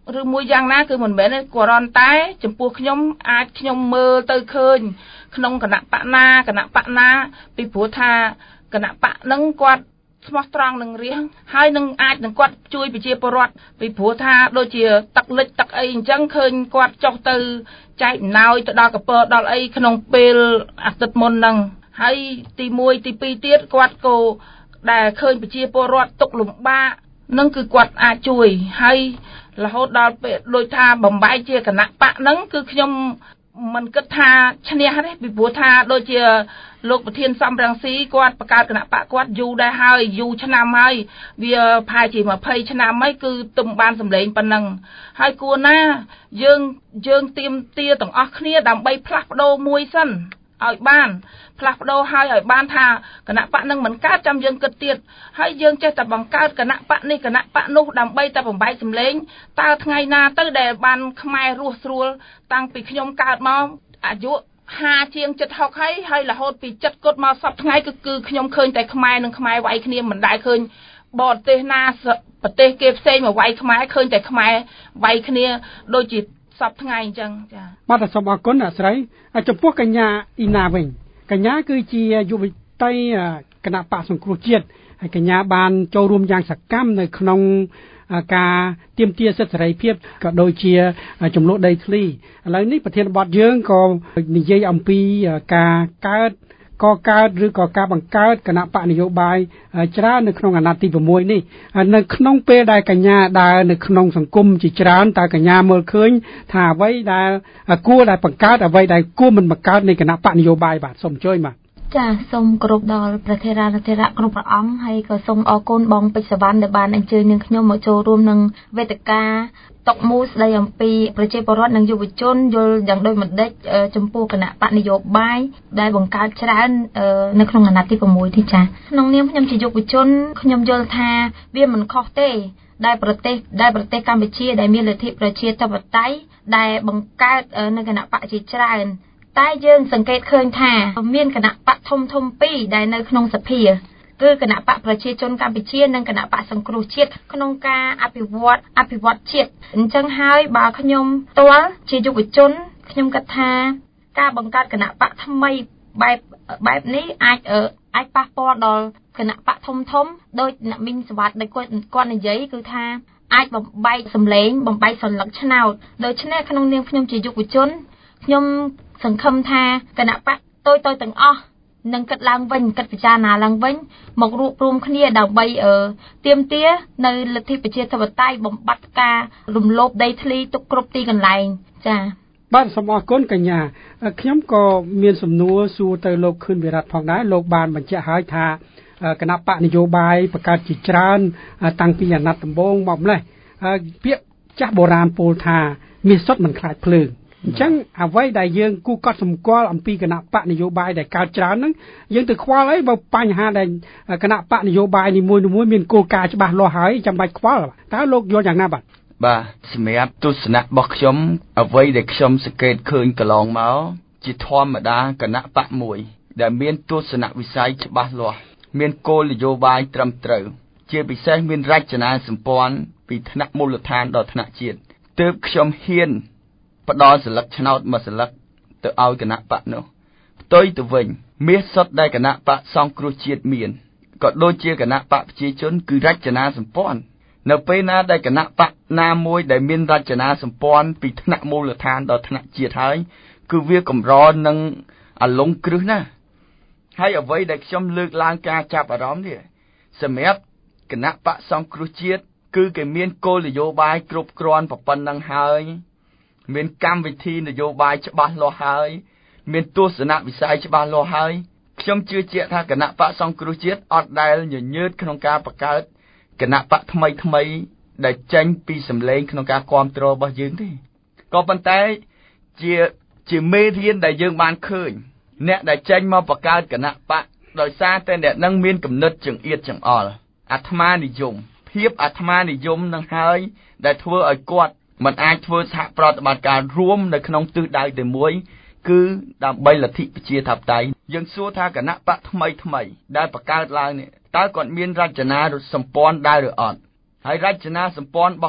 ឬមួយយ៉ាងណាគឺមិនមែនគ្រាន់តែចំពោះខ្ញុំអាចខ្ញុំមើលទៅឃើញក្នុងគណៈបកណាគណៈបកណាពីព្រោះថាគណៈបកនឹងគាត់ស្មោះត្រង់នឹងរៀងហើយនឹងអាចនឹងគាត់ជួយប្រជាពលរដ្ឋពីព្រោះថាដូចជាទឹកលិចទឹកអីអញ្ចឹងឃើញគាត់ចុះទៅចែកអំណោយទៅដល់កពើដល់អីក្នុងពេលអាទិត្យមុនហ្នឹងហើយទីមួយទីពីរទៀតគាត់ក៏ដែលឃើញប្រជាពលរដ្ឋទុកលំបាកនឹងគឺគាត់អាចជួយហើយរហូតដល់ពេលដូចថាបំបែកជាគណៈបកហ្នឹងគឺខ្ញុំមិនគិតថាឈ្នះទេពីព្រោះថាដូចជាលោកប្រធានសំរងស៊ីគាត់បង្កើតគណៈបកគាត់យូរដែរហើយយូរឆ្នាំហើយវាប្រហែលជាยี่สิบឆ្នាំហើយគឺទំបានសម្លេងប៉ុណ្ណឹងហើយគួរណាយើងយើងទៀមទាទាំងអស់គ្នាដើម្បីផ្លាស់ប្ដូរមួយសិនឲ្យបានផ្លាស់ប្ដូរឲ្យឲ្យបានថាគណៈបកនឹងមិនកើតចាំយើងគិតទៀតហើយយើងចេះតែបង្កើតគណៈបកនេះគណៈបកនោះដើម្បីតែបំបែកសម្លេងតើថ្ងៃណាទៅដែលបានខ្មែររស់ស្រួលតាំងពីខ្ញុំកើតមកអាយុห้าជាងเจ็ดสิบហើយហើយរហូតពីเจ็ดគត់មកសពថ្ងៃគឺគឺខ្ញុំឃើញតែខ្មែរនិងខ្មែរវាយគ្នាមិនដែលឃើញបរទេសណាប្រទេសគេផ្សេងមកវាយខ្មែរឃើញតែខ្មែរវាយគ្នាដូចជាសពថ្ងៃអញ្ចឹងចា៎បាទសូមអរគុណអ្នកស្រីចំពោះកញ្ញាអ៊ីណាវិញកញ្ញាគឺជាយុវតីគណៈបកសង្គ្រោះជាតិហើយកញ្ញាបានចូលរួមយ៉ាងសកម្មនៅក្នុងការទាមទារសិទ្ធិសេរីភាពក៏ដូចជាចំនួនដីធ្លីឥឡូវនេះប្រធានបទយើងក៏និយាយអំពីការកើតកកើតឬក៏ការបង្កើតគណៈបកនយោបាយច្រើននៅក្នុងអាណត្តិទីหกនេះនៅក្នុងពេលដែលកញ្ញាដើរនៅក្នុងសង្គមជាច្រើនតើកញ្ញាមើលឃើញថាអ្វីដែលគួរដែលបង្កើតអ្វីដែលគួរមិនបង្កើតនៃគណៈបកនយោបាយបាទសូមអញ្ជើញបាទចាសូមគោរពដល់ព្រះថេរានុថេរៈគ្រប់ព្រះអង្គហើយក៏សូមអរគុណបងពេជ្រសវណ្ណដែលបានអញ្ជើញនាងខ្ញុំមកចូលរួមនឹងវេទិកាតុកមូស្ដីអំពីប្រជាពលរដ្ឋនិងយុវជនយល់យ៉ាងដូចម្ដេចចំពោះគណៈបកនយោបាយដែលបង្កើតច្រើននៅក្នុងអាណត្តិទីหกនេះចាក្នុងនាមខ្ញុំជាយុវជនខ្ញុំយល់ថាវាមិនខុសទេដែលប្រទេសដែលប្រទេសកម្ពុជាដែលមានលទ្ធិប្រជាធិបតេយ្យដែលបង្កើតនៅគណៈបកជាច្រើនតែយើងសង្កេតឃើញថាមានគណៈបកធំធំពីរដែលនៅក្នុងសភាគឺគណៈបកប្រជាជនកម្ពុជានិងគណៈបកសង្គ្រោះជាតិក្នុងការអភិវឌ្ឍអភិវឌ្ឍជាតិអញ្ចឹងហើយបើខ្ញុំផ្ទាល់ជាយុវជនខ្ញុំគិតថាការបង្កើតគណៈបកថ្មីបែបបែបនេះអាចអាចប៉ះពាល់ដល់គណៈបកធំធំដោយអ្នកមីងសវត្ថដែលគាត់គាត់និយាយគឺថាអាចបំបែកសម្លេងបំបែកសន្លឹកឆ្នោតដូច្នេះក្នុងនាមខ្ញុំជាយុវជនខ្ញុំសង្ឃឹមថាគណៈបកតូចៗទាំងអស់នឹងគិតឡើងវិញគិតពិចារណាឡើងវិញមករួបរวมគ្នាដើម្បីទាមទារនៅលទ្ធិប្រជាធិបតេយ្យបំបត្តិការរំលោភដីធ្លីទុកគ្រប់ទីកន្លែងចា៎បាទសូមអរគុណកញ្ញាខ្ញុំក៏មានសំណួរសួរទៅលោកខឿនវិរៈផងដែរលោកបានបញ្ជាក់ហើយថាគណៈបកនយោបាយបង្កើតជាច្រើនតាំងពីអាណត្តិដំបូងមកម្លេះពាក្យចាស់បុរាណពោលថាមានសុទ្ធមិនខ្លាចភ្លើងអញ្ចឹងអ្វីដែលយើងគូកត់សម្គាល់អំពីគណៈបកនយោបាយដែលកើតច្រើនហ្នឹងយើងទៅខ្វល់អីបើបញ្ហាដែលគណៈបកនយោបាយនីមួយៗមានគោលការណ៍ច្បាស់លាស់ហើយចាំបាច់ខ្វល់តើលោកយល់យ៉ាងណាបាទបាទសម្រាប់ទស្សនៈរបស់ខ្ញុំអ្វីដែលខ្ញុំសង្កេតឃើញកន្លងមកជាធម្មតាគណៈបកមួយដែលមានទស្សនវិស័យច្បាស់លាស់មានគោលនយោបាយត្រឹមត្រូវជាពិសេសមានរចនាសម្ព័ន្ធពីថ្នាក់មូលដ្ឋានដល់ថ្នាក់ជាតិទើបខ្ញុំហ៊ានផ្ដល់សិលឹកឆ្នោតមួយសិលឹកទៅឲ្យគណៈបកនោះផ្ទុយទៅវិញមាសសុទ្ធដែលគណៈបកសង្គ្រោះជាតិមានក៏ដូចជាគណៈបកប្រជាជនគឺរចនាសម្ព័ន្ធនៅពេលណាដែលគណៈបកណាមួយដែលមានរចនាសម្ព័ន្ធពីថ្នាក់មូលដ្ឋានដល់ថ្នាក់ជាតិហើយគឺវាកម្រនឹងអាលងគ្រឹះណាហើយអ្វីដែលខ្ញុំលើកឡើងការចាប់អារម្មណ៍នេះសម្រាប់គណៈបកសង្គ្រោះជាតិគឺគេមានគោលនយោបាយគ្រប់គ្រាន់ប៉ុណ្ណឹងហើយមានកម្មវិធីនយោបាយច្បាស់លាស់ហើយមានទស្សនវិស័យច្បាស់លាស់ហើយខ្ញុំជឿជាក់ថាគណៈបកសង្គ្រោះជាតិអត់ដែលញញើតក្នុងការបង្កើតគណៈបកថ្មីថ្មីដែលចេញពីសម្លេងក្នុងការគ្រប់គ្រងរបស់យើងទេក៏ប៉ុន្តែជាជាមេរៀនដែលយើងបានឃើញអ្នកដែលចេញមកបង្កើតគណៈបកដោយសារតែអ្នកនឹងមានគំនិតចង្អៀតចង្អល់អាត្មានិយមភាពអាត្មានិយមនឹងហើយដែលធ្វើឲ្យគាត់មិនអាចធ្វើសហប្រតិបត្តិការរួមនៅក្នុងទិសដៅតែមួយគឺដើម្បីលទ្ធិប្រជាធិបតេយ្យយើងសួរថាគណៈបកថ្មីថ្មីដែលបង្កើតឡើងនេះតើគាត់មានរចនាសម្ព័ន្ធដែរឬអត់ហើយរចនាសម្ព័ន្ធរបស់គាត់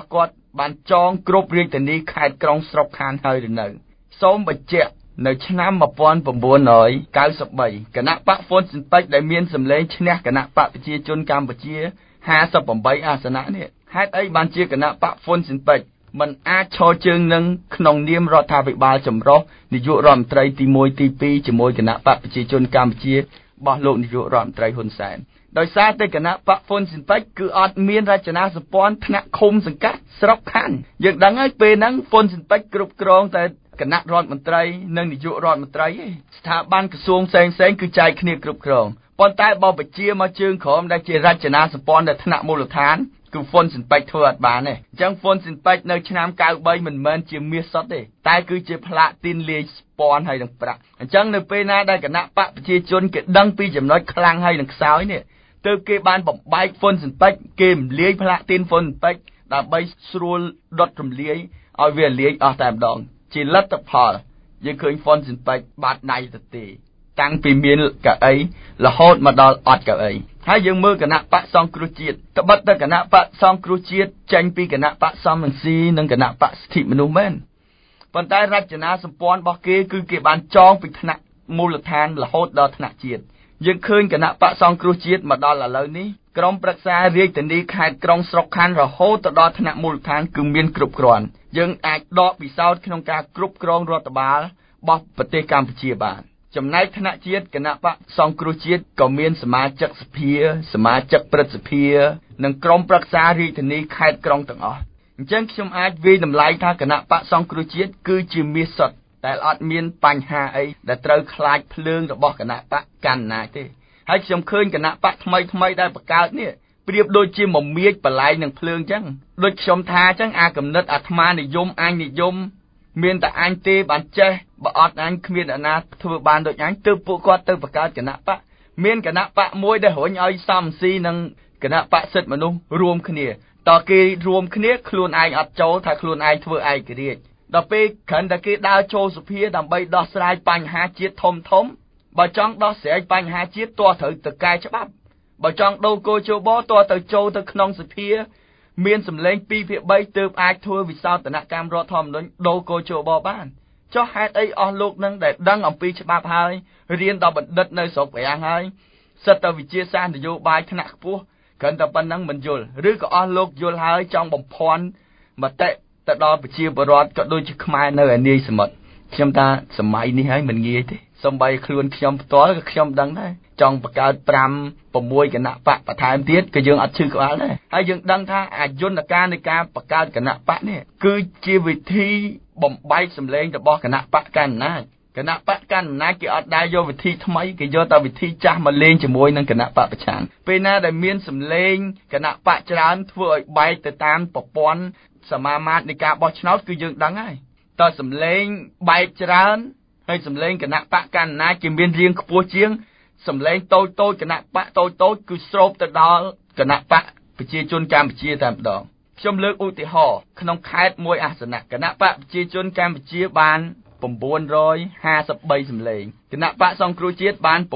បានចងគ្រប់រាជធានីខេត្តក្រុងស្រុកខណ្ឌហើយឬនៅសូមបញ្ជាក់នៅឆ្នាំmột nghìn chín trăm chín mươi baគណៈបកហ្វុនស៊ិនប៉ិចដែលមានសម្លេងឈ្នះគណៈបកប្រជាជនកម្ពុជាห้าสิบแปดអាសនៈនេះហេតុអីបានជាគណៈបកហ្វុនស៊ិនប៉ិចមិនអាចឈរជើងនឹងក្នុងនាមរដ្ឋាភិបាលចម្រុះនាយករដ្ឋមន្ត្រីទីmộtទីពីរជាមួយគណៈបកប្រជាជនកម្ពុជារបស់លោកនាយករដ្ឋមន្ត្រីហ៊ុនសែនដោយសារតែគណៈបកហ្វុនស៊ិនប៉ិចគឺអត់មានរចនាសម្ព័ន្ធថ្នាក់ឃុំសង្កាត់ស្រុកខណ្ឌយើងដឹងហើយពេលហ្នឹងហ្វុនស៊ិនប៉ិចគ្រប់គ្រងតែគណៈរដ្ឋមន្ត្រីនិងនាយករដ្ឋមន្ត្រីឯងស្ថាប័នក្រសួងផ្សេងផ្សេងគឺចែកគ្នាគ្រប់គ្រងប៉ុន្តែបើបញ្ជាមកជើងក្រោមដែលជារចនាសម្ព័ន្ធនៅថ្នាក់មូលដ្ឋានគឺហ្វុនស៊ិនប៉ិចធ្វើអត់បានទេអញ្ចឹងហ្វុនស៊ិនប៉ិចនៅឆ្នាំ93មិនមែនជាមាសសុទ្ធទេតែគឺជាផ្លាកទីនលាយស្ពាន់ហើយនឹងប្រាក់អញ្ចឹងនៅពេលណាដែលគណៈបកប្រជាជនគេដឹងពីចំណុចខ្លាំងហើយនឹងខ្សោយនេះទើបគេបានបំបែកហ្វុនស៊ិនប៉ិចគេរំលាយផ្លាកទីនហ្វុនស៊ិនប៉ិចដើម្បីស្រួលដុតរំលាយឲ្យវាលាយអស់តែម្ដងជាលទ្ធផលយើងឃើញហ្វុនស៊ិនប៉ិចបាត់ដៃទៅទេតាំងពីមានកៅអីរហូតមកដល់អត់កៅអីហើយយើងមើលគណៈបកសង្គ្រោះជាតិត្បិតតែគណៈបកសង្គ្រោះជាតិចេញពីគណៈបកសំរងស៊ីនិងគណៈបកសិទ្ធិមនុស្សមែនប៉ុន្តែរចនាសម្ព័ន្ធរបស់គេគឺគេបានចងពីថ្នាក់មូលដ្ឋានរហូតដល់ថ្នាក់ជាតិយើងឃើញគណៈបកសង្គ្រោះជាតិមកដល់ឥឡូវនេះក្រុមប្រឹក្សារាជធានីខេត្តក្រុងស្រុកខណ្ឌរហូតទៅដល់ថ្នាក់មូលដ្ឋានគឺមានគ្រប់គ្រាន់យើងអាចដកពិសោធន៍ក្នុងការគ្រប់គ្រងរដ្ឋបាលរបស់ប្រទេសកម្ពុជាបានចំណែកថ្នាក់ជាតិគណៈបកសង្គ្រោះជាតិក៏មានសមាជិកសភាសមាជិកព្រឹទ្ធសភានិងក្រុមប្រឹក្សារាជធានីខេត្តក្រុងទាំងអស់អញ្ចឹងខ្ញុំអាចវាយតម្លៃថាគណៈបកសង្គ្រោះជាតិគឺជាមាសសុទ្ធតែអត់មានបញ្ហាអីដែលត្រូវខ្លាចភ្លើងរបស់គណៈបកកណ្ដាលទេហើយខ្ញុំឃើញគណៈបកថ្មីថ្មីដែលបង្កើតនេះប្រៀបដូចជាមមាញបលែងនឹងភ្លើងអញ្ចឹងដូចខ្ញុំថាអញ្ចឹងអាកំណត់អាត្មានិយមអញនិយមមានតែអញទេបានចេះបើអត់អញគ្មានអ្នកណាធ្វើបានដូចអញទើបពួកគាត់ទៅបង្កើតគណៈបកមានគណៈបកមួយដែលរុញឲ្យសំស៊ីនិងគណៈបកសិទ្ធិមនុស្សរួមគ្នាតើគេរួមគ្នាខ្លួនឯងអត់ចូលថាខ្លួនឯងធ្វើឯករាជ្យដល់ពេលគ្រាន់តែគេដើរចូលសភាដើម្បីដោះស្រាយបញ្ហាជាតិធំធំបើចង់ដោះស្រាយបញ្ហាជាតិទោះត្រូវទៅកែច្បាប់បើចង់ដូរគោជបទោះទៅចូលទៅក្នុងសភាមានសម្លេងពីរភាគបីទើបអាចធ្វើវិសោធនកម្មរដ្ឋធម្មនុញ្ញដូរគោជបបានចុះហេតុអីអស់លោកនឹងដែលដឹងអំពីច្បាប់ហើយរៀនដល់បណ្ឌិតនៅស្រុកប្រាំងហើយសិទ្ធិវិទ្យាសាស្ត្រនយោបាយថ្នាក់ខ្ពស់គ្រាន់តែប៉ុណ្ណឹងមិនយល់ឬក៏អស់លោកយល់ហើយចង់បំភាន់មតិទៅដល់ប្រជាពលរដ្ឋក៏ដូចជាខ្មែរនៅឯនាយសមុទ្រខ្ញុំថាសម័យនេះហើយមិនងាយទេសំបីខ្លួនខ្ញុំផ្ទាល់ក៏ខ្ញុំដឹងដែរចង់បង្កើតប្រាំ 6គណៈបកបន្ថែមទៀតក៏យើងអត់ឈឺក្បាលដែរហើយយើងដឹងថាអាយន្តការនៃការបង្កើតគណៈបកនេះគឺជាវិធីបំបែកសម្លេងរបស់គណៈបកកណ្ដាលគណៈបកកណ្ដាលគេអត់ដែរយកវិធីថ្មីគេយកតែវិធីចាស់មកលេងជាមួយនឹងគណៈបកប្រឆាំងពេលណាដែលមានសម្លេងគណៈបកច្រើនធ្វើឲ្យបែកទៅតាមប្រព័ន្ធសមាមាត្រនៃការបោះឆ្នោតគឺយើងដឹងហើយតើសម្លេងបែកច្រើនហើយសម្លេងគណៈបកកណ្ដាលគេមានរៀងខ្ពស់ជាងសម្លេងតូចតូចគណៈបកតូចតូចគឺស្រូបទៅដល់គណៈបកប្រជាជនកម្ពុជាតែម្ដងខ្ញុំលើកឧទាហរណ៍ក្នុងខេត្តមួយអាសនៈគណៈបកប្រជាជនកម្ពុជាបាន953សម្លេងគណៈបកសង្គ្រោះជាតិបាន936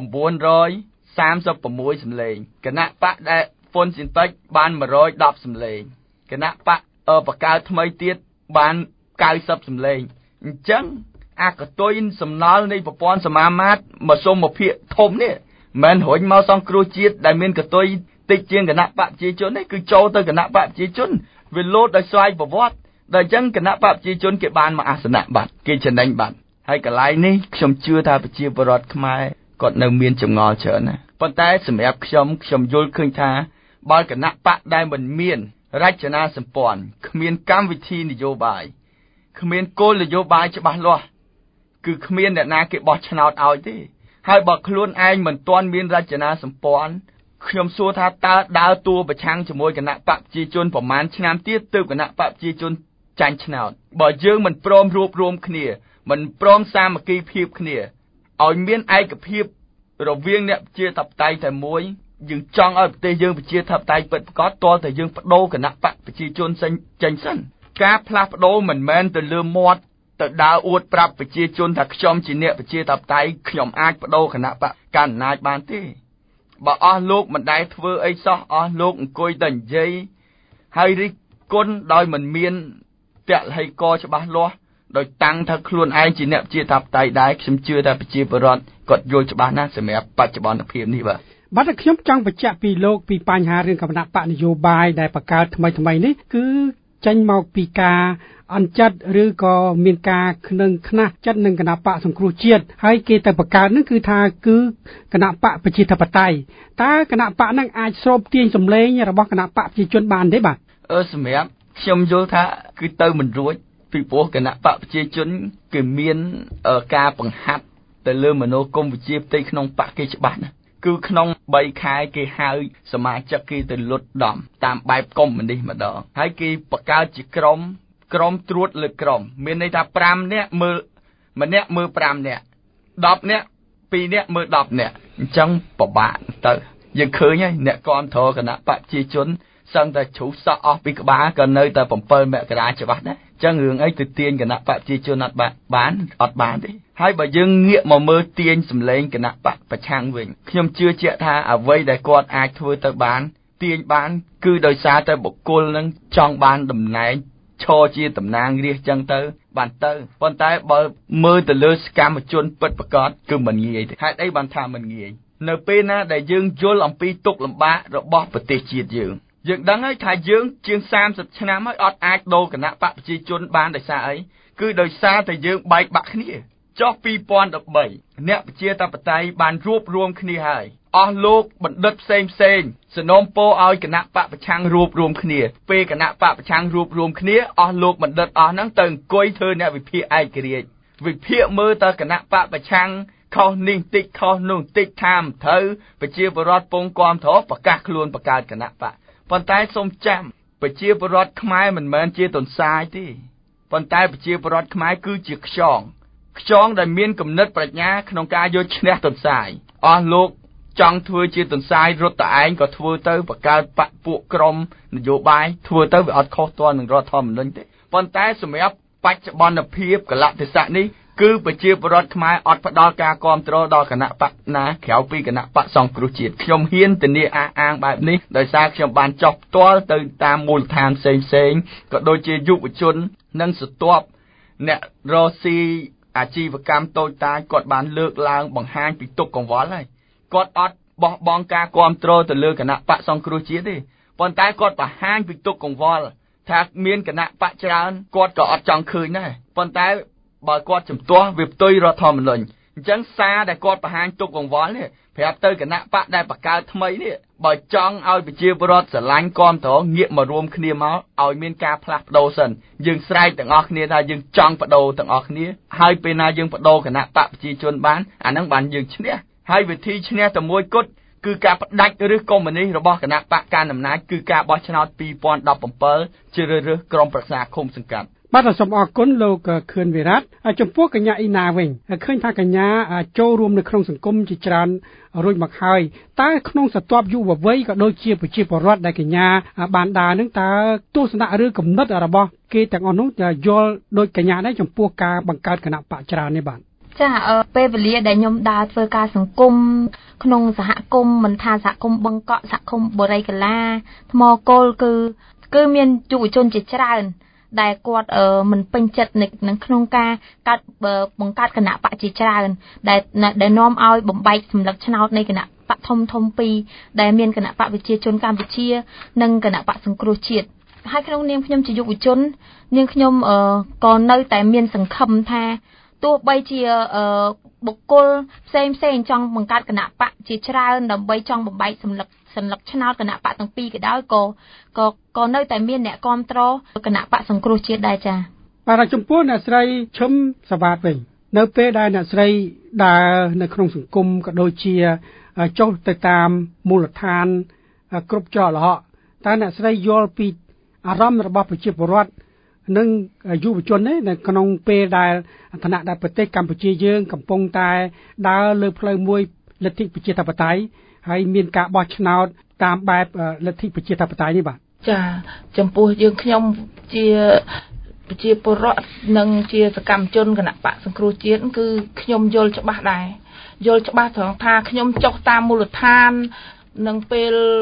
សម្លេងគណៈបកដែលហ្វុនស៊ិនប៉ិចបាន110សម្លេងគណៈបកបកកើតថ្មីទៀតបាន90សម្លេងអញ្ចឹងអាកតុយសំណល់នៃប្រព័ន្ធសមាមាត្រមកសុំមកភាកធំនេះមិនរុញមកសង្គ្រោះជាតិដែលមានកតុយតិចជាងគណៈបកប្រជាជននេះគឺចូលទៅគណៈបកប្រជាជនវាលោតដោយស្វ័យប្រវត្តិដល់អញ្ចឹងគណៈបកប្រជាជនគេបានមកអាសនៈបាត់គេចំណេញបាត់ហើយកន្លែងនេះខ្ញុំជឿថាប្រជាពលរដ្ឋខ្មែរគាត់នៅមានចម្ងល់ច្រើនណាស់ប៉ុន្តែសម្រាប់ខ្ញុំខ្ញុំយល់ឃើញថាបើគណៈបកដែលមិនមានរចនាសម្ព័ន្ធគ្មានកម្មវិធីនយោបាយគ្មានគោលនយោបាយច្បាស់លាស់គឺគ្មានអ្នកណាគេបោះឆ្នោតឲ្យទេហើយបើខ្លួនឯងមិនទាន់មានរចនាសម្ព័ន្ធខ្ញុំសួរថាតើដើរតួប្រឆាំងជាមួយគណៈបកប្រជាជនប្រមាណឆ្នាំទៀតទើបគណៈបកប្រជាជនចាញ់ឆ្នោតបើយើងមិនព្រមរួបរวมគ្នាមិនព្រមសាមគ្គីភាពគ្នាឲ្យមានឯកភាពរវាងអ្នកប្រជាធិបតេយ្យតែមួយយើងចង់ឲ្យប្រទេសយើងប្រជាធិបតេយ្យពិតប្រាកដតតែយើងបដូរគណៈបកប្រជាជនចេញសិនការផ្លាស់ប្ដូរមិនមែនទៅលើមាត់ទៅដើរអួតប្រាប់ប្រជាជនថាខ្ញុំជាអ្នកប្រជាធិបតេយ្យខ្ញុំអាចបដូរគណៈបកកណ្ដាលបានទេបើអស់លោកមិនដែលធ្វើអីសោះអស់លោកអង្គុយតែនិយាយហើយរិះគុណដោយមិនមានពហិកច្បាស់លាស់ដោយតាំងថាខ្លួនឯងជាអ្នកជាតាបតៃដែរខ្ញុំជឿថាប្រជាពលរដ្ឋគាត់យល់ច្បាស់ណាស់សម្រាប់បច្ចុប្បន្នភាពនេះបាទបាទខ្ញុំចង់បញ្ជាក់ពីលោកពីបញ្ហារឿងគណៈបកនយោបាយដែលបង្កើតថ្មីថ្មីនេះគឺចេញមកពីការអន់ចិត្តឬក៏មានការខ្នឹងខ្នាស់ចិត្តនឹងគណៈបកសង្គ្រោះជាតិហើយគេទៅបង្កើតនឹងគឺថាគឺគណៈបកប្រជាធិបតេយ្យតើគណៈបកនឹងអាចស្រូបទាញសម្លេងរបស់គណៈបកប្រជាជនបានទេបាទអឺសម្រាប់ខ្ញុំយល់ថាគឺទៅមិនរួចពីព្រោះគណៈបកប្រជាជនគេមានការបង្ហាត់ទៅលើមនោគមវិជ្ជាផ្ទៃក្នុងបកគេច្បាស់ណាស់គឺក្នុងបីខែគេហៅសមាជិកគេទៅលុតដំតាមបែបកុម្មុយនីសម្ដងហើយគេបង្កើតជាក្រុមក្រុមត្រួតលើក្រុមមានន័យថា5នាក់មើលម្នាក់មើល5នាក់10នាក់2នាក់មើល10នាក់អញ្ចឹងពិបាកទៅយើងឃើញហើយអ្នកគាំទ្រគណៈបកប្រជាជនសឹងតែជ្រុះសក់អស់ពីក្បាលក៏នៅតែ7មករាច្បាស់ដែរអញ្ចឹងរឿងអីទៅទាញគណៈបកប្រជាជនអត់បានអត់បានទេហើយបើយើងងាកមកមើលទាញសម្លេងគណៈបកប្រឆាំងវិញខ្ញុំជឿជាក់ថាអ្វីដែលគាត់អាចធ្វើទៅបានទាញបានគឺដោយសារតែបុគ្គលនឹងចង់បានតំណែងឈរជាតំណាងរាស្ត្រចឹងទៅបានទៅប៉ុន្តែបើមើលទៅលើសកម្មជនពិតប្រាកដគឺមិនងាយទេហេតុអីបានថាមិនងាយនៅពេលណាដែលយើងយល់អំពីទុក្ខលំបាករបស់ប្រទេសជាតិយើងយើងដឹងហើយថាយើងជាង30ឆ្នាំហើយអត់អាចដូរគណៈបកប្រជាជនបានដោយសារអីគឺដោយសារតែយើងបែកបាក់គ្នាចុះពីរពាន់ដប់បីអ្នកប្រជាធិបតេយ្យបានរួបរวมគ្នាហើយអស់លោកបណ្ឌិតផ្សេងផ្សេងសនំពោឲ្យគណៈបកប្រឆាំងរួបរวมគ្នាពេលគណៈបកប្រឆាំងរួបរวมគ្នាអស់លោកបណ្ឌិតអស់ហ្នឹងទៅអង្គុយធ្វើអ្នកវិភាគឯករាជ្យវិភាគមើលតើគណៈបកប្រឆាំងខុសនេះតិចខុសនោះតិចថាមត្រូវប្រជាពលរដ្ឋពងគាំទ្រប្រកាសខ្លួនបង្កើតគណៈបកប៉ុន្តែសូមចាំប្រជាពលរដ្ឋខ្មែរមិនមែនជាទន្សាយទេប៉ុន្តែប្រជាពលរដ្ឋខ្មែរគឺជាខ្យងខ្យងដែលមានគំនិតប្រាជ្ញាក្នុងការយកឈ្នះទន្សាយអស់លោកចង់ធ្វើជាទន្សាយរត់តែឯងក៏ធ្វើទៅបង្កើតបកពួកក្រុមនយោបាយធ្វើទៅវាអត់ខុសទាល់នឹងរដ្ឋធម្មនុញ្ញទេប៉ុន្តែសម្រាប់បច្ចុប្បន្នភាពកលៈទេសៈនេះគឺប្រជាពលរដ្ឋខ្មែរអត់ផ្ដល់ការគាំទ្រដល់គណៈបកណាក្រៅពីគណៈបកសង្គ្រោះជាតិខ្ញុំហ៊ានធានាអះអាងបែបនេះដោយសារខ្ញុំបានចុះផ្ទាល់ទៅតាមមូលដ្ឋានផ្សេងផ្សេងក៏ដូចជាយុវជននិងស្ទាប់អ្នករស់ស៊ីអាជីវកម្មតូចតាចគាត់បានលើកឡើងបង្ហាញពីទុក្ខកង្វល់ហើយគាត់អត់បោះបង់ការគាំទ្រទៅលើគណៈបកសង្គ្រោះជាតិទេប៉ុន្តែគាត់បង្ហាញពីទុក្ខកង្វល់ថាមានគណៈបកច្រើនគាត់ក៏អត់ចង់ឃើញដែរប៉ុន្តែបើគាត់ជំទាស់វាផ្ទុយរដ្ឋធម្មនុញ្ញអញ្ចឹងសារដែលគាត់បង្ហាញទុក្ខកង្វល់នេះប្រាប់ទៅគណៈបកដែលបង្កើតថ្មីនេះបើចង់ឲ្យប្រជាពលរដ្ឋស្រឡាញ់គាំទ្រងាកមករួមគ្នាមកឲ្យមានការផ្លាស់ប្ដូរសិនយើងស្រែកទាំងអស់គ្នាថាយើងចង់បដូរទាំងអស់គ្នាហើយពេលណាយើងបដូរគណៈបកប្រជាជនបានអាហ្នឹងបានយើងឈ្នះហើយវិធីឈ្នះតែមួយគត់គឺការផ្ដាច់ឬកុម្មុយនីសរបស់គណៈបកកណ្ដាលអំណាចគឺការបោះឆ្នោតពីរពាន់ដប់bảyជ្រើសរើសក្រុមប្រឹក្សាឃុំសង្កាត់បាទសូមអរគុណលោកខឿនវិរៈចំពោះកញ្ញាអ៊ីណាវិញឃើញថាកញ្ញាចូលរួមនៅក្នុងសង្គមជាច្រើនរួចមកហើយតើក្នុងស្ទាប់យុវវ័យក៏ដូចជាប្រជាពលរដ្ឋដែលកញ្ញាបានដើរនឹងតើទស្សនៈឬគំនិតរបស់គេទាំងអស់នោះយល់ដូចកញ្ញាដែរចំពោះការបង្កើតគណៈបកច្រើននេះបាទចាពេលវេលាដែលខ្ញុំដើរធ្វើការសង្គមក្នុងសហគមន៍មិនថាសហគមន៍បឹងកក់សហគមន៍បរិយាកាថ្មគោលគឺគឺមានយុវជនជាច្រើនដែលគាត់មិនពេញចិត្តនឹងក្នុងការកាត់បង្កើតគណៈបកជាច្រើនដែលដែលនាំឲ្យបំបែកសម្លឹកឆ្នោតនៃគណៈបកធំធំពីរដែលមានគណៈបកប្រជាជនកម្ពុជានិងគណៈបកសង្គ្រោះជាតិហើយក្នុងនាមខ្ញុំជាយុវជននាងខ្ញុំក៏នៅតែមានសង្ឃឹមថាទោះបីជាបុគ្គលផ្សេងផ្សេងចង់បង្កើតគណៈបកជាច្រើនដើម្បីចង់បំបែកសម្លឹកសន្លឹកឆ្នោតគណៈបកទាំងពីរក៏ដោយក៏ក៏ក៏នៅតែមានអ្នកគាំទ្រគណៈបកសង្គ្រោះជាតិដែរចា៎បាទចំពោះអ្នកស្រីឈឹមសវ៉ាតវិញនៅពេលដែលអ្នកស្រីដើរនៅក្នុងសង្គមក៏ដូចជាចុះទៅតាមមូលដ្ឋានគ្រប់ច្រកល្ហកតើអ្នកស្រីយល់ពីអារម្មណ៍របស់ប្រជាពលរដ្ឋនិងយុវជននេះនៅក្នុងពេលដែលឋានៈដែលប្រទេសកម្ពុជាយើងកំពុងតែដើរលើផ្លូវមួយលទ្ធិប្រជាធិបតេយ្យហើយមានការបោះឆ្នោតតាមបែបលទ្ធិប្រជាធិបតេយ្យនេះបាទចាចំពោះយើងខ្ញុំជាប្រជាពលរដ្ឋនិងជាសកម្មជនគណៈបកសង្គ្រោះជាតិគឺខ្ញុំយល់ច្បាស់ដែរយល់ច្បាស់ត្រង់ថាខ្ញុំចុះតាមមូលដ្ឋាននិងពេល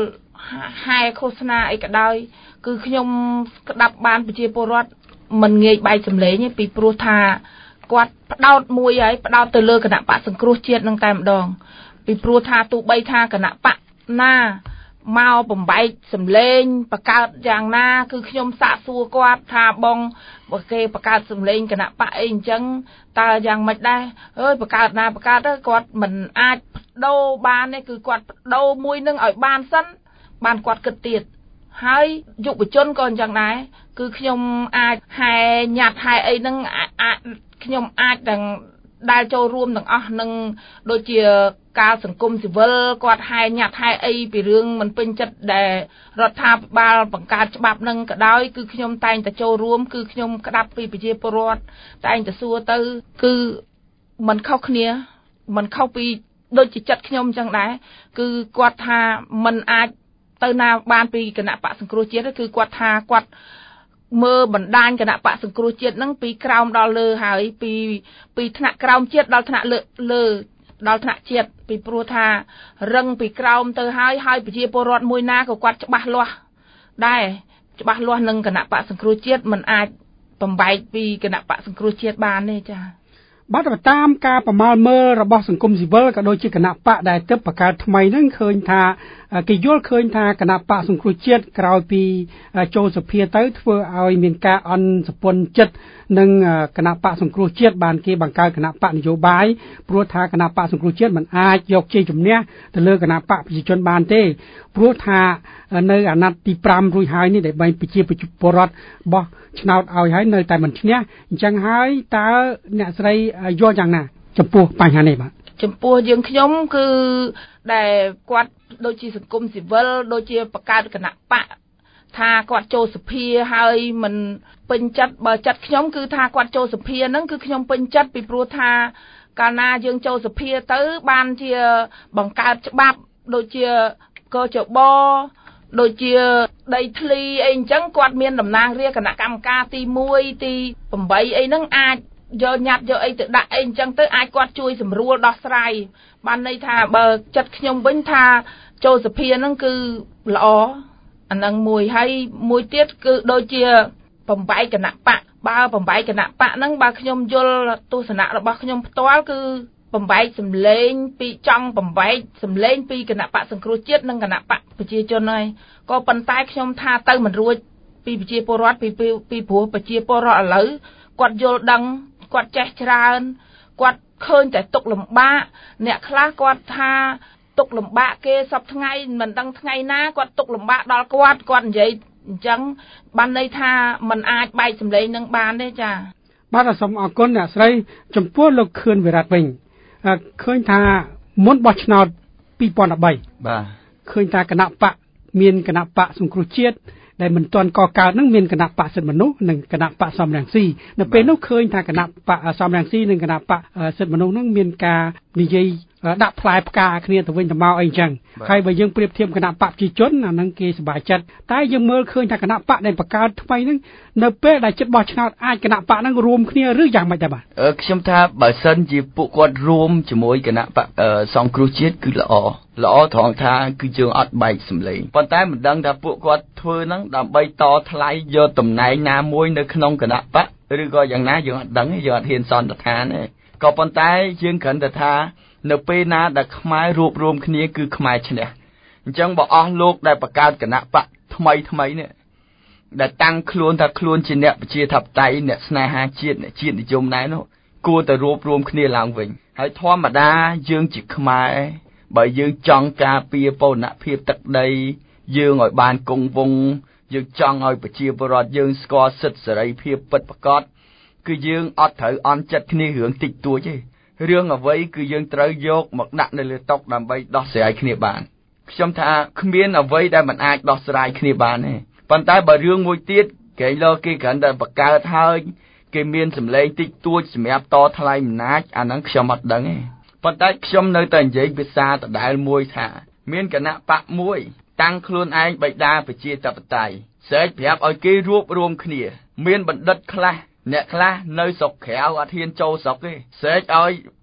ហែឃោសនាអីក៏ដោយគឺខ្ញុំស្ដាប់បានប្រជាពលរដ្ឋមិនងាយបែកសម្លេងទេពីព្រោះថាគាត់ផ្ដោតមួយហើយផ្ដោតទៅលើគណៈបកសង្គ្រោះជាតិនឹងតែម្ដងពីព្រោះថាទោះបីថាគណៈបកណាមកបំបែកសម្លេងបង្កើតយ៉ាងណាគឺខ្ញុំសាកសួរគាត់ថាបងបើគេបង្កើតសម្លេងគណៈបកអីអញ្ចឹងតើយ៉ាងម៉េចដែរអើយបង្កើតណាបង្កើតទៅគាត់មិនអាចបដូរបានទេគឺគាត់បដូរមួយនឹងឲ្យបានសិនបានគាត់គិតទៀតហើយយុវជនក៏អញ្ចឹងដែរគឺខ្ញុំអាចហែញ៉ាត់ហែអីហ្នឹងអាចខ្ញុំអាចទាំងដែលចូលរួមទាំងអស់នឹងដូចជាការសង្គមស៊ីវិលគាត់ហែញ៉ាត់ហែអីពីរឿងមិនពេញចិត្តដែលរដ្ឋាភិបាលបង្កើតច្បាប់នឹងក៏ដោយគឺខ្ញុំតែងតែចូលរួមគឺខ្ញុំក្តាប់ពីប្រជាពលរដ្ឋតែងតែសួរទៅគឺមិនខុសគ្នាមិនខុសពីដូចជាចិត្តខ្ញុំអញ្ចឹងដែរគឺគាត់ថាមិនអាចទៅណាបានពីគណៈបកសង្គ្រោះជាតិគឺគាត់ថាគាត់មើលបណ្ដាញគណៈបកសង្គ្រោះជាតិហ្នឹងពីក្រោមដល់លើហើយពីពីថ្នាក់ក្រោមជាតិដល់ថ្នាក់លើលើដល់ថ្នាក់ជាតិពីព្រោះថារឹងពីក្រោមទៅហើយហើយប្រជាពលរដ្ឋមួយណាក៏គាត់ច្បាស់លាស់ដែរច្បាស់លាស់នឹងគណៈបកសង្គ្រោះជាតិមិនអាចបំបែកពីគណៈបកសង្គ្រោះជាតិបានទេចា៎បាទតាមការប្រមាលមើលរបស់សង្គមស៊ីវិលក៏ដូចជាគណៈបកដែលទើបបង្កើតថ្មីហ្នឹងឃើញថាគេយល់ឃើញថាគណៈបកសង្គ្រោះជាតិក្រោយពីចូលសភាទៅធ្វើឲ្យមានការអន់សពន្ធចិត្តនឹងគណៈបកសង្គ្រោះជាតិបានគេបង្កើតគណៈបកនយោបាយព្រោះថាគណៈបកសង្គ្រោះជាតិមិនអាចយកជ័យជំនះទៅលើគណៈបកប្រជាជនបានទេព្រោះថានៅអាណត្តិទីប្រាំរួចហើយនេះដែលបែងប្រជាពលរដ្ឋបោះឆ្នោតឲ្យហើយនៅតែមិនឈ្នះអញ្ចឹងហើយតើអ្នកស្រីយល់យ៉ាងណាចំពោះបញ្ហានេះបាទចំពោះយើងខ្ញុំគឺដែលគាត់ដូចជាសង្គមស៊ីវិលដូចជាបង្កើតគណៈបកថាគាត់ចូលសភាហើយមិនពេញចិត្តបើចិត្តខ្ញុំគឺថាគាត់ចូលសភាហ្នឹងគឺខ្ញុំពេញចិត្តពីព្រោះថាកាលណាយើងចូលសភាទៅបានជាបង្កើតច្បាប់ដូចជាកចបដូចជាដីធ្លីអីអញ្ចឹងគាត់មានតំណាងរាស្ត្រគណៈកម្មការទីមួយទី8អីហ្នឹងអាចយកញ៉ាត់យកអីទៅដាក់អីអញ្ចឹងទៅអាចគាត់ជួយសម្រួលដោះស្រាយបានន័យថាបើចិត្តខ្ញុំវិញថាចូលសភាហ្នឹងគឺល្អអានឹងមួយហើយមួយទៀតគឺដូចជាបំបែកគណៈបកបើបំបែកគណៈបកហ្នឹងបើខ្ញុំយល់ទស្សនៈរបស់ខ្ញុំផ្ទាល់គឺបំបែកសម្លេងពីចង់បំបែកសម្លេងពីគណៈបកសង្គ្រោះជាតិនិងគណៈបកប្រជាជនហើយក៏ប៉ុន្តែខ្ញុំថាទៅមិនរួចពីប្រជាពលរដ្ឋពីពីព្រោះប្រជាពលរដ្ឋឥឡូវគាត់យល់ដឹងគាត់ចេះច្រើនគាត់ឃើញតែទុកលំបាកអ្នកខ្លះគាត់ថាទុកលំបាកគេសពថ្ងៃមិនដឹងថ្ងៃណាគាត់ទុកលំបាកដល់គាត់គាត់និយាយអញ្ចឹងបានន័យថាมันអាចបែកសម្លេងនឹងបានទេចាបាទសូមអរគុណអ្នកស្រីចំពោះលោកខឿនវិរៈវិញឃើញថាមុនបោះឆ្នោតពីរពាន់ដប់បីបាទឃើញថាគណៈបកមានគណៈបកសង្គ្រោះជាតិដែលមិនទាន់កកើតនឹងមានគណៈបកសិទ្ធិមនុស្សនិងគណៈបកសំរងស៊ីនៅពេលនោះឃើញថាគណៈបកសំរងស៊ីនិងគណៈបកសិទ្ធិមនុស្សនឹងមានការនិយាយដាក់ផ្លែផ្កាគ្នាទៅវិញទៅមកអីចឹងហើយបើយើងប្រៀបធៀបគណៈបកប្រជាជនអានឹងគេសប្បាយចិត្តតែយើងមើលឃើញថាគណៈបកដែលបង្កើតថ្មីនឹងនៅពេលដែលចិត្តបោះឆ្នោតអាចគណៈបកនឹងរួមគ្នាឬយ៉ាងម៉េចដែរបាទអឺខ្ញុំថាបើសិនជាពួកគាត់រួមជាមួយគណៈបកសង្គ្រោះជាតិគឺល្អល្អត្រង់ថាគឺយើងអត់បែកសម្លេងប៉ុន្តែមិនដឹងថាពួកគាត់ធ្វើហ្នឹងដើម្បីតថ្លៃយកតំណែងណាមួយនៅក្នុងគណៈបកឬក៏យ៉ាងណាយើងអត់ដឹងទេយើងអត់ហ៊ានសន្និដ្ឋានទេក៏ប៉ុន្តែយើងគ្រាន់តែថានៅពេលណាដែលខ្មែររួបរวมគ្នាគឺខ្មែរឈ្នះអញ្ចឹងបើអស់លោកដែលបង្កើតគណៈបកថ្មីថ្មីនេះដែលតាំងខ្លួនថាខ្លួនជាអ្នកប្រជាធិបតេយ្យអ្នកស្នេហាជាតិអ្នកជាតិនិយមដែរនោះគួរតែរួបរวมគ្នាឡើងវិញហើយធម្មតាយើងជាខ្មែរបើយើងចង់ការពារបូរណភាពទឹកដីយើងឲ្យបានគង់វង្សយើងចង់ឲ្យប្រជាពលរដ្ឋយើងស្គាល់សិទ្ធិសេរីភាពពិតប្រាកដគឺយើងអត់ត្រូវអន់ចិត្តគ្នារឿងតិចតួចទេរឿងអ្វីគឺយើងត្រូវយកមកដាក់នៅលើតុដើម្បីដោះស្រាយគ្នាបានខ្ញុំថាគ្មានអ្វីដែលមិនអាចដោះស្រាយគ្នាបានទេប៉ុន្តែបើរឿងមួយទៀតគេលើគេគ្រាន់តែបង្កើតហើយគេមានសម្លេងតិចតួចសម្រាប់តថ្លៃអំណាចអាហ្នឹងខ្ញុំអត់ដឹងទេប៉ុន្តែខ្ញុំនៅតែនិយាយភាសាដដែលមួយថាមានគណៈបកមួយតាំងខ្លួនឯងបិតាប្រជាធិបតេយ្យស្រែកប្រាប់ឲ្យគេរួបរวมគ្នាមានបណ្ឌិតខ្លះអ្នកខ្លះនៅស្រុកក្រៅអត់ហ៊ានចូលស្រុកទេស្រែកឲ្យ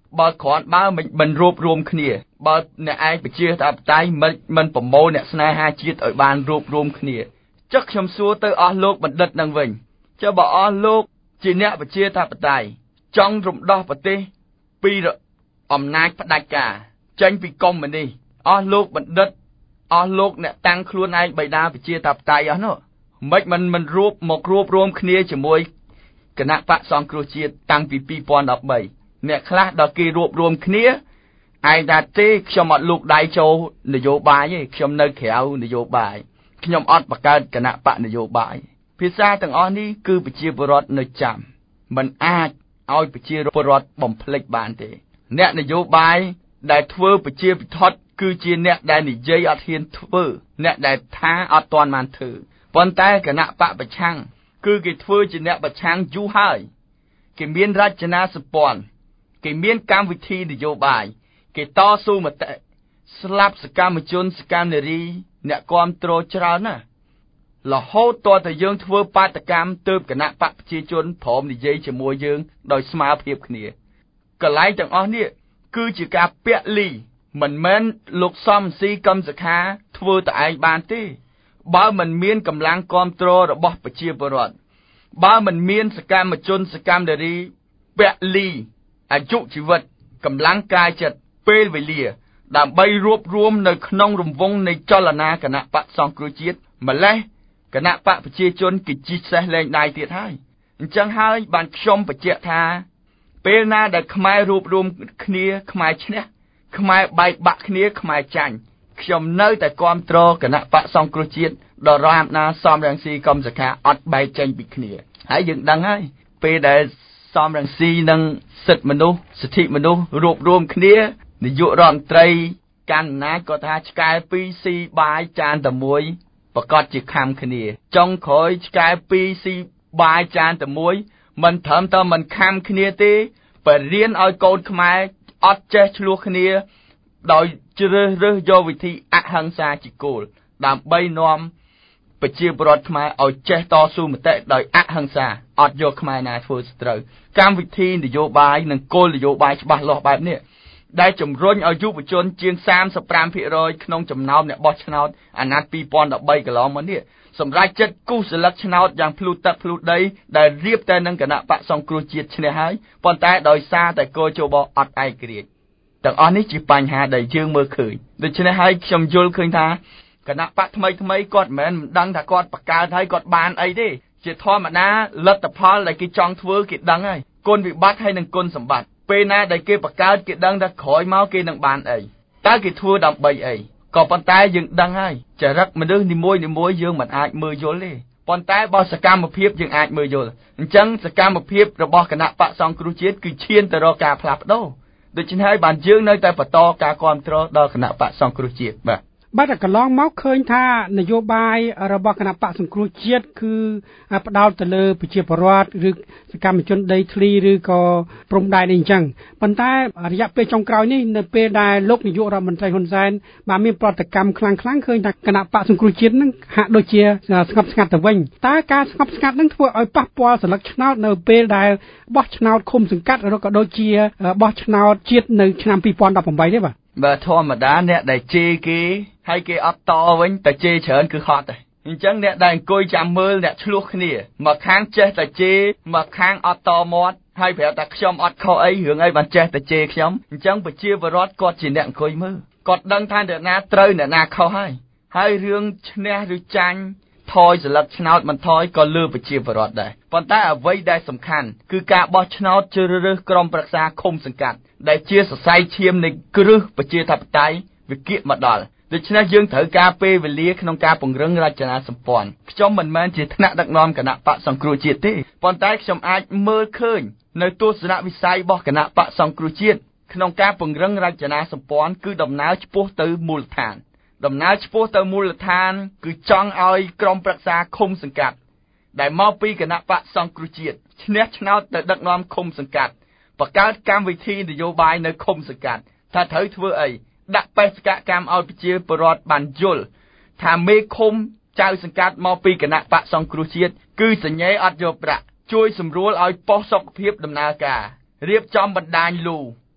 បើគ្រាន់បើមិនមិនរួបរวมគ្នាបើអ្នកឯងប្រជាធិបតេយ្យមិនមិនប្រមូលអ្នកស្នេហាជាតិឲ្យបានរួបរวมគ្នាចុះខ្ញុំសួរទៅអស់លោកបណ្ឌិតនឹងវិញចុះបើអស់លោកជាអ្នកប្រជាធិបតេយ្យចង់រំដោះប្រទេសពីអំណាចផ្ដាច់ការចេញពីកុម្មុយនីសអស់លោកបណ្ឌិតអស់លោកអ្នកតាំងខ្លួនឯងបិតាប្រជាធិបតេយ្យអស់នោះមិនមិនមិនរួបមករួបរวมគ្នាជាមួយគណៈបកសង្គ្រោះជាតិតាំងពីពីរពាន់ដប់បីអ្នកខ្លះដល់គេរួបរวมគ្នាឯងថាទេខ្ញុំអត់លូកដៃចូលនយោបាយទេខ្ញុំនៅក្រៅនយោបាយខ្ញុំអត់បង្កើតគណៈបកនយោបាយភាសាទាំងអស់នេះគឺប្រជាពលរដ្ឋនៅចាំមិនអាចឲ្យប្រជាពលរដ្ឋបំភ្លេចបានទេអ្នកនយោបាយដែលធ្វើប្រជាពិធដ្ឋគឺជាអ្នកដែលនិយាយអត់ហ៊ានធ្វើអ្នកដែលថាអត់ទាន់បានធ្វើប៉ុន្តែគណៈបកប្រឆាំងគឺគេធ្វើជាអ្នកប្រឆាំងយូរហើយគេមានរចនាសម្ព័ន្ធគេមានកម្មវិធីនយោបាយគេតស៊ូមតិស្លាប់សកម្មជនសកម្មនារីអ្នកគាំទ្រច្រើនណាស់រហូតតតែយើងធ្វើបាតកម្មទើបគណៈបកប្រជាជនព្រមនិយាយជាមួយយើងដោយស្មារភាពគ្នាកន្លែងទាំងអស់នេះគឺជាការពាក់លីមិនមែនលោកសំស៊ីកឹមសុខាធ្វើតែឯងបានទេបើមិនមានកម្លាំងគាំទ្ររបស់ប្រជាពលរដ្ឋបើមិនមានសកម្មជនសកម្មនារីពាក់លីអាយុជីវិតកម្លាំងកាយចិត្តពេលវេលាដើម្បីរួបរวมនៅក្នុងរង្វង់នៃចលនាគណៈបកសង្គ្រោះជាតិម្លេះគណៈបកប្រជាជនគេជីកសេះលែងដៃទៀតហើយអញ្ចឹងហើយបានខ្ញុំបញ្ជាក់ថាពេលណាដែលខ្មែររួបរวมគ្នាខ្មែរឈ្នះខ្មែរបែកបាក់គ្នាខ្មែរចាញ់ខ្ញុំនៅតែគាំទ្រគណៈបកសង្គ្រោះជាតិដរាបណាសំរងស៊ីកុំសខាអត់បែកចេញពីគ្នាហើយយើងដឹងហើយពេលដែលសំរងស៊ីនិងសិទ្ធិមនុស្សសិទ្ធិមនុស្សរួបរวมគ្នានាយករដ្ឋមន្ត្រីកាន់អំណាចក៏ថាឆ្កែពីរស៊ីបាយចានតែមួយប្រកាសជាខំគ្នាចុងក្រោយឆ្កែពីរស៊ីបាយចានតែមួយមិនត្រឹមតែមិនខំគ្នាទេបរៀនឲ្យកូនខ្មែរអត់ចេះឆ្លោះគ្នាដោយជ្រើសរើសយកវិធីអហិង្សាជាគោលដើម្បីនាំប្រជាពលរដ្ឋខ្មែរឲ្យចេះតស៊ូមតិដោយអហិង្សាអត់យកខ្មែរណាធ្វើសត្រូវកម្មវិធីនយោបាយនិងគោលនយោបាយច្បាស់លាស់បែបនេះដែលជំរុញឲ្យយុវជនជាងសាមសិបប្រាំភាគរយក្នុងចំណោមអ្នកបោះឆ្នោតអាណត្តិពីរពាន់ដប់បីកន្លងមកនេះសម្រាប់ចិត្តគូសស្លឹកឆ្នោតយ៉ាងភ្លូទឹកភ្លូដីដែលរៀបតែនឹងគណៈបកសង្គ្រោះជាតិឈ្នះហើយប៉ុន្តែដោយសារតែកោជបអត់ឯករាជ្យទាំងអស់នេះជាបញ្ហាដែលយើងមើលឃើញដូច្នេះហើយខ្ញុំយល់ឃើញថាគណៈបកថ្មីថ្មីគាត់មិនមែនមិនដឹងថាគាត់បង្កើតហើយគាត់បានអីទេជាធម្មតាលទ្ធផលដែលគេចង់ធ្វើគេដឹងហើយគុណវិបត្តិហើយនិងគុណសម្បត្តិពេលណាដែលគេបង្កើតគេដឹងថាក្រោយមកគេនឹងបានអីតើគេធ្វើដើម្បីអីក៏ប៉ុន្តែយើងដឹងហើយចរិតមនុស្សនីមួយនីមួយយើងមិនអាចមើលយល់ទេប៉ុន្តែបើសកម្មភាពយើងអាចមើលយល់អញ្ចឹងសកម្មភាពរបស់គណៈបកសង្គ្រោះជាតិគឺឈានទៅរកការផ្លាស់ប្ដូរដូច្នេះហើយបានយើងនៅតែបន្តការគាំទ្រដល់គណៈបកសង្គ្រោះជាតិបាទបាទកន្លងមកឃើញថានយោបាយរបស់គណៈបកសង្គ្រោះជាតិគឺផ្ដោតទៅលើប្រជាពលរដ្ឋឬសកម្មជនដីធ្លីឬក៏ព្រំដែនអីអញ្ចឹងប៉ុន្តែរយៈពេលចុងក្រោយនេះនៅពេលដែលលោកនាយករដ្ឋមន្ត្រីហ៊ុនសែនបានមានប្រតិកម្មខ្លាំងខ្លាំងឃើញថាគណៈបកសង្គ្រោះជាតិនឹងហាក់ដូចជាស្ងប់ស្ងាត់ទៅវិញតើការស្ងប់ស្ងាត់នឹងធ្វើឲ្យប៉ះពាល់សិលឹកឆ្នោតនៅពេលដែលបោះឆ្នោតឃុំសង្កាត់ឬក៏ដូចជាបោះឆ្នោតជាតិនៅឆ្នាំពីរពាន់ដប់ប្រាំទេបាទបើធម្មតាអ្នកដែលជេរគេហើយគេអត់តវិញតែជេរច្រើនគឺហត់តែអញ្ចឹងអ្នកដែលអង្គុយចាំមើលអ្នកឆ្លោះគ្នាមកខាងចេះតែជេរមកខាងអត់តមាត់ហើយប្រាប់ថាខ្ញុំអត់ខុសអីរឿងអីបានចេះតែជេរខ្ញុំអញ្ចឹងប្រជាពលរដ្ឋគាត់ជាអ្នកអង្គុយមើលគាត់ដឹងថាអ្នកណាត្រូវអ្នកណាខុសហើយហើយរឿងឈ្នះឬចាញ់ថយស្លឹកឆ្នោតមិនថយក៏លើប្រជាពលរដ្ឋដែរប៉ុន្តែអ្វីដែលសំខាន់គឺការបោះឆ្នោតជ្រើសរើសក្រុមប្រឹក្សាឃុំសង្កាត់ដែលជាសរសៃឈាមនៃគ្រឹះប្រជាធិបតេយ្យវិគៀកមកដល់ដូច្នេះយើងត្រូវការពេលវេលាក្នុងការពង្រឹងរចនាសម្ព័ន្ធខ្ញុំមិនមែនជាថ្នាក់ដឹកនាំគណៈបកសង្គ្រោះជាតិទេប៉ុន្តែខ្ញុំអាចមើលឃើញនៅទស្សនវិស័យរបស់គណៈបកសង្គ្រោះជាតិក្នុងការពង្រឹងរចនាសម្ព័ន្ធគឺដំណើរឆ្ពោះទៅមូលដ្ឋានដំណើរឆ្ពោះទៅមូលដ្ឋានគឺចង់ឲ្យក្រុមប្រឹក្សាឃុំសង្កាត់ដែលមកពីគណៈបកសង្គ្រោះជាតិឈ្នះឆ្នោតទៅដឹកនាំឃុំសង្កាត់បង្កើតកម្មវិធីនយោបាយនៅឃុំសង្កាត់ថាត្រូវធ្វើអីដាក់បេសកកម្មឲ្យប្រជាពលរដ្ឋបានយល់ថាមេឃុំចៅសង្កាត់មកពីគណៈបកសង្គ្រោះជាតិគឺសញ្ញេអត់យកប្រាក់ជួយសម្រួលឲ្យប៉ុស្តិ៍សុខភាពដំណើរការរៀបចំបណ្ដាញលូ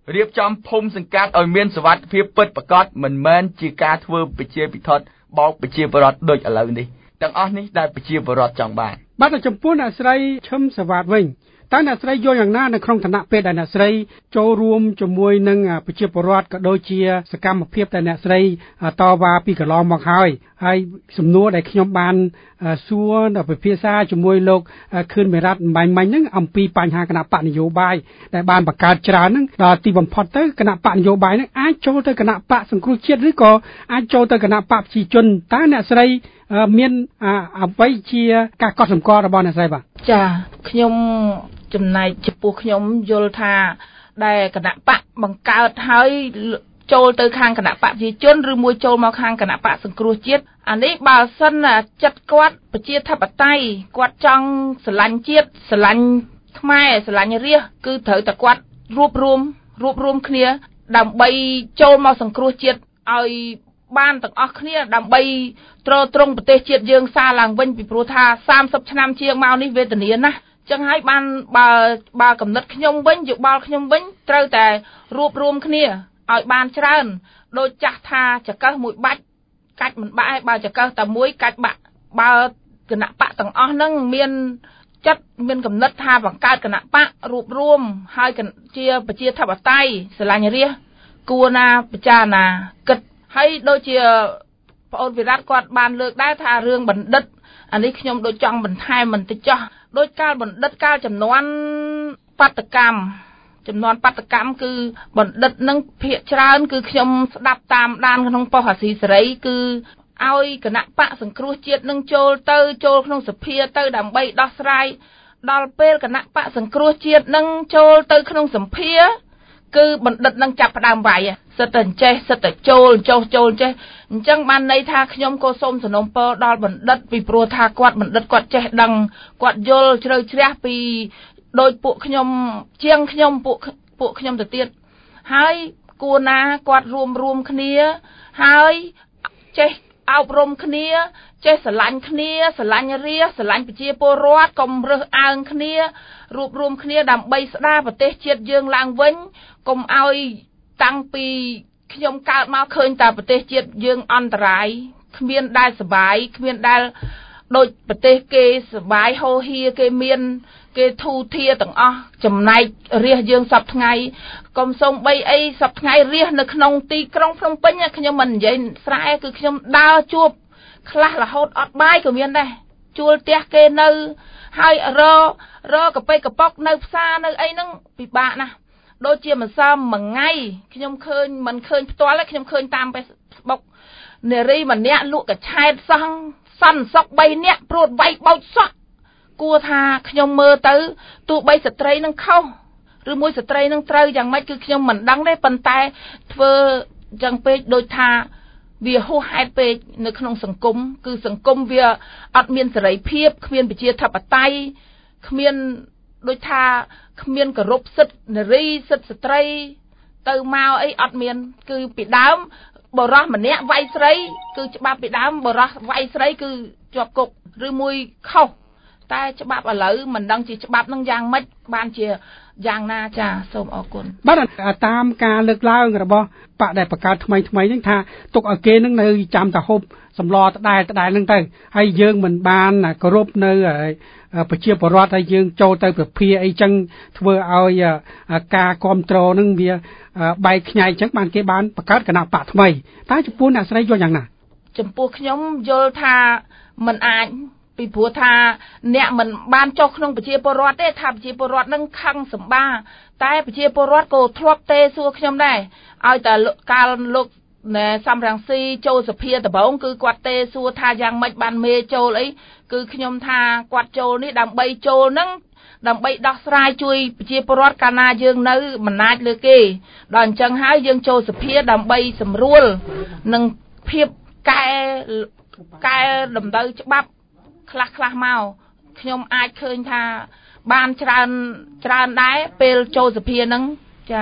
រៀបចំភូមិសង្កាត់ឲ្យមានសុវត្ថិភាពពិតប្រាកដមិនមែនជាការធ្វើប្រជាពិធដ្ឋបោកប្រជាពលរដ្ឋដូចឥឡូវនេះទាំងអស់នេះដែលប្រជាពលរដ្ឋចង់បានបាទចំពោះអ្នកស្រីឈឹមសវ៉ាតវិញតើអ្នកស្រីយល់យ៉ាងណានៅក្នុងឋានៈពេលដែលអ្នកស្រីចូលរួមជាមួយនឹងប្រជាពលរដ្ឋក៏ដូចជាសកម្មភាពដែលអ្នកស្រីតវ៉ាពីកន្លងមកហើយហើយសំណួរដែលខ្ញុំបានសួរដល់ពិភាក្សាជាមួយលោកខឿនមេរ៉ាត់បាញ់មិញហ្នឹងអំពីបញ្ហាគណៈបកនយោបាយដែលបានបង្កើតច្រើនហ្នឹងដល់ទីបំផុតទៅគណៈបកនយោបាយហ្នឹងអាចចូលទៅគណៈបកសង្គ្រោះជាតិឬក៏អាចចូលទៅគណៈបកប្រជាជនតើអ្នកស្រីមានអ្វីជាការកត់សម្គាល់របស់អ្នកស្រីបាទចាខ្ញុំចំណែកចំពោះខ្ញុំយល់ថាដែលគណៈបកបង្កើតហើយចូលទៅខាងគណៈបកប្រជាជនឬមួយចូលមកខាងគណៈបកសង្គ្រោះជាតិអានេះបើសិនចិត្តគាត់ប្រជាធិបតេយ្យគាត់ចង់ស្រឡាញ់ជាតិស្រឡាញ់ខ្មែរស្រឡាញ់រាស្ត្រគឺត្រូវតែគាត់រួបរวมរួបរวมគ្នាដើម្បីចូលមកសង្គ្រោះជាតិឲ្យបានទាំងអស់គ្នាដើម្បីទ្រទ្រង់ប្រទេសជាតិយើងសារឡើងវិញពីព្រោះថាសាមសិបឆ្នាំជាងមកនេះវេទនាណាស់ចឹងហើយបានបើបើកំណត់ខ្ញុំវិញយោបល់ខ្ញុំវិញត្រូវតែរួបរวมគ្នាឲ្យបានច្រើនដូចចាស់ថាចកឹះមួយបាច់កាច់មិនបាក់ឯងបើចកឹះតែមួយកាច់បាក់បើគណៈបកទាំងអស់ហ្នឹងមានចិត្តមានកំណត់ថាបង្កើតគណៈបករួបរวมហើយជាប្រជាធិបតេយ្យស្រឡាញ់រាស្ត្រគួរណាពិចារណាគិតហើយដូចជាប្អូនវិរៈគាត់បានលើកដែរថារឿងបណ្ឌិតអានេះខ្ញុំដូចចង់បន្ថែមបន្តិចចោះដោយកាលបណ្ឌិតកាលចំនួនបាតកម្មចំនួនបាតកម្មគឺបណ្ឌិតនឹងភាគច្រើនគឺខ្ញុំស្ដាប់តាមដានក្នុងប៉ុស្តិ៍អាស៊ីសេរីគឺឲ្យគណៈបកសង្គ្រោះជាតិនឹងចូលទៅចូលក្នុងសភាទៅដើម្បីដោះស្រាយដល់ពេលគណៈបកសង្គ្រោះជាតិនឹងចូលទៅក្នុងសភាគឺបណ្ឌិតនឹងចាប់ផ្ដើមវាយសិតតែចេះសិតតែចូលចុះចូលចេះអញ្ចឹងបានន័យថាខ្ញុំក៏សូមសំណូមពរដល់បណ្ឌិតពីព្រោះថាគាត់បណ្ឌិតគាត់ចេះដឹងគាត់យល់ជ្រៅជ្រះពីដោយពួកខ្ញុំជាងខ្ញុំពួកពួកខ្ញុំទៅទៀតហើយគួរណាគាត់រួមរួមគ្នាហើយចេះអប់រំគ្នាចេះស្រឡាញ់គ្នាស្រឡាញ់រាស្ត្រស្រឡាញ់ប្រជាពលរដ្ឋកុំរើសអើងគ្នារួបរวมគ្នាដើម្បីស្ដារប្រទេសជាតិយើងឡើងវិញកុំឲ្យតាំងពីខ្ញុំកើតមកឃើញតែប្រទេសជាតិយើងអន្តរាយគ្មានដែលសុបាយគ្មានដែលដូចប្រទេសគេសុបាយហូរហៀគេមានគេធូធាទាំងអស់ចំណែករាស្ត្រយើងសពថ្ងៃកុំសូមបីអីសពថ្ងៃរាស្ត្រនៅក្នុងទីក្រុងភ្នំពេញខ្ញុំមិននិយាយស្រែគឺខ្ញុំដើរជួបខ្លះរហូតអត់បាយក៏មានដែរជួលផ្ទះគេនៅហើយររកប៉ិកប៉ុកនៅផ្សារនៅអីហ្នឹងពិបាកណាស់ដូចជាម្សិលមួយថ្ងៃខ្ញុំឃើញមិនឃើញផ្ទាល់ទេខ្ញុំឃើញតាម Facebook នារីម្នាក់លក់កញ្ឆែតសោះសន្តិសុខបីនាក់ព្រួតវាយបោចសោះគួរថាខ្ញុំមើលទៅទោះបីស្ត្រីនឹងខុសឬមួយស្ត្រីនឹងត្រូវយ៉ាងម៉េចគឺខ្ញុំមិនដឹងទេប៉ុន្តែធ្វើយ៉ាងពេកដូចថាវាហួសហេតុពេកនៅក្នុងសង្គមគឺសង្គមវាអត់មានសេរីភាពគ្មានប្រជាធិបតេយ្យគ្មានដូចថាគ្មានគោរពសិទ្ធិនារីសិទ្ធិស្ត្រីទៅមកអីអត់មានគឺពីដើមបរោះម្នាក់វាយស្រីគឺច្បាប់ពីដើមបរោះវាយស្រីគឺជាប់គុកឬមួយខុសតែច្បាប់ឥឡូវមិនដឹងជាច្បាប់នឹងយ៉ាងម៉េចបានជាយ៉ាងណាចាសូមអរគុណបាទតាមការលើកឡើងរបស់បកដែលបង្កើតថ្មីថ្មីហ្នឹងថាទុកឲ្យគេនឹងនៅចាំតែហូបសម្លដដែលដដែលហ្នឹងទៅហើយយើងមិនបានគោរពនៅប្រជាពលរដ្ឋហើយយើងចូលទៅប្រភាអីចឹងធ្វើឲ្យការគ្រប់គ្រងហ្នឹងវាបែកខ្ញែកចឹងបានគេបានបង្កើតគណៈបកថ្មីតែចំពោះអ្នកស្រីយល់យ៉ាងណាចំពោះខ្ញុំយល់ថាមិនអាចពីព្រោះថាអ្នកមិនបានចុះក្នុងប្រជាពលរដ្ឋទេថាប្រជាពលរដ្ឋនឹងខឹងសម្បាតែប្រជាពលរដ្ឋក៏ធ្លាប់ទេសួរខ្ញុំដែរឲ្យតែកាលលោកណែសំរងស៊ីចូលសភាដំបងគឺគាត់ទេសួរថាយ៉ាងម៉េចបានមេចូលអីគឺខ្ញុំថាគាត់ចូលនេះដើម្បីចូលនឹងដើម្បីដោះស្រាយជួយប្រជាពលរដ្ឋកាលណាយើងនៅអំណាចលើគេដល់អញ្ចឹងហើយយើងចូលសភាដើម្បីសម្រួលនឹងភាពកែកែដំណើរច្បាប់ខ្លះខ្លះមកខ្ញុំអាចឃើញថាបានច្រើនច្រើនដែរពេលចូលសភាហ្នឹងចា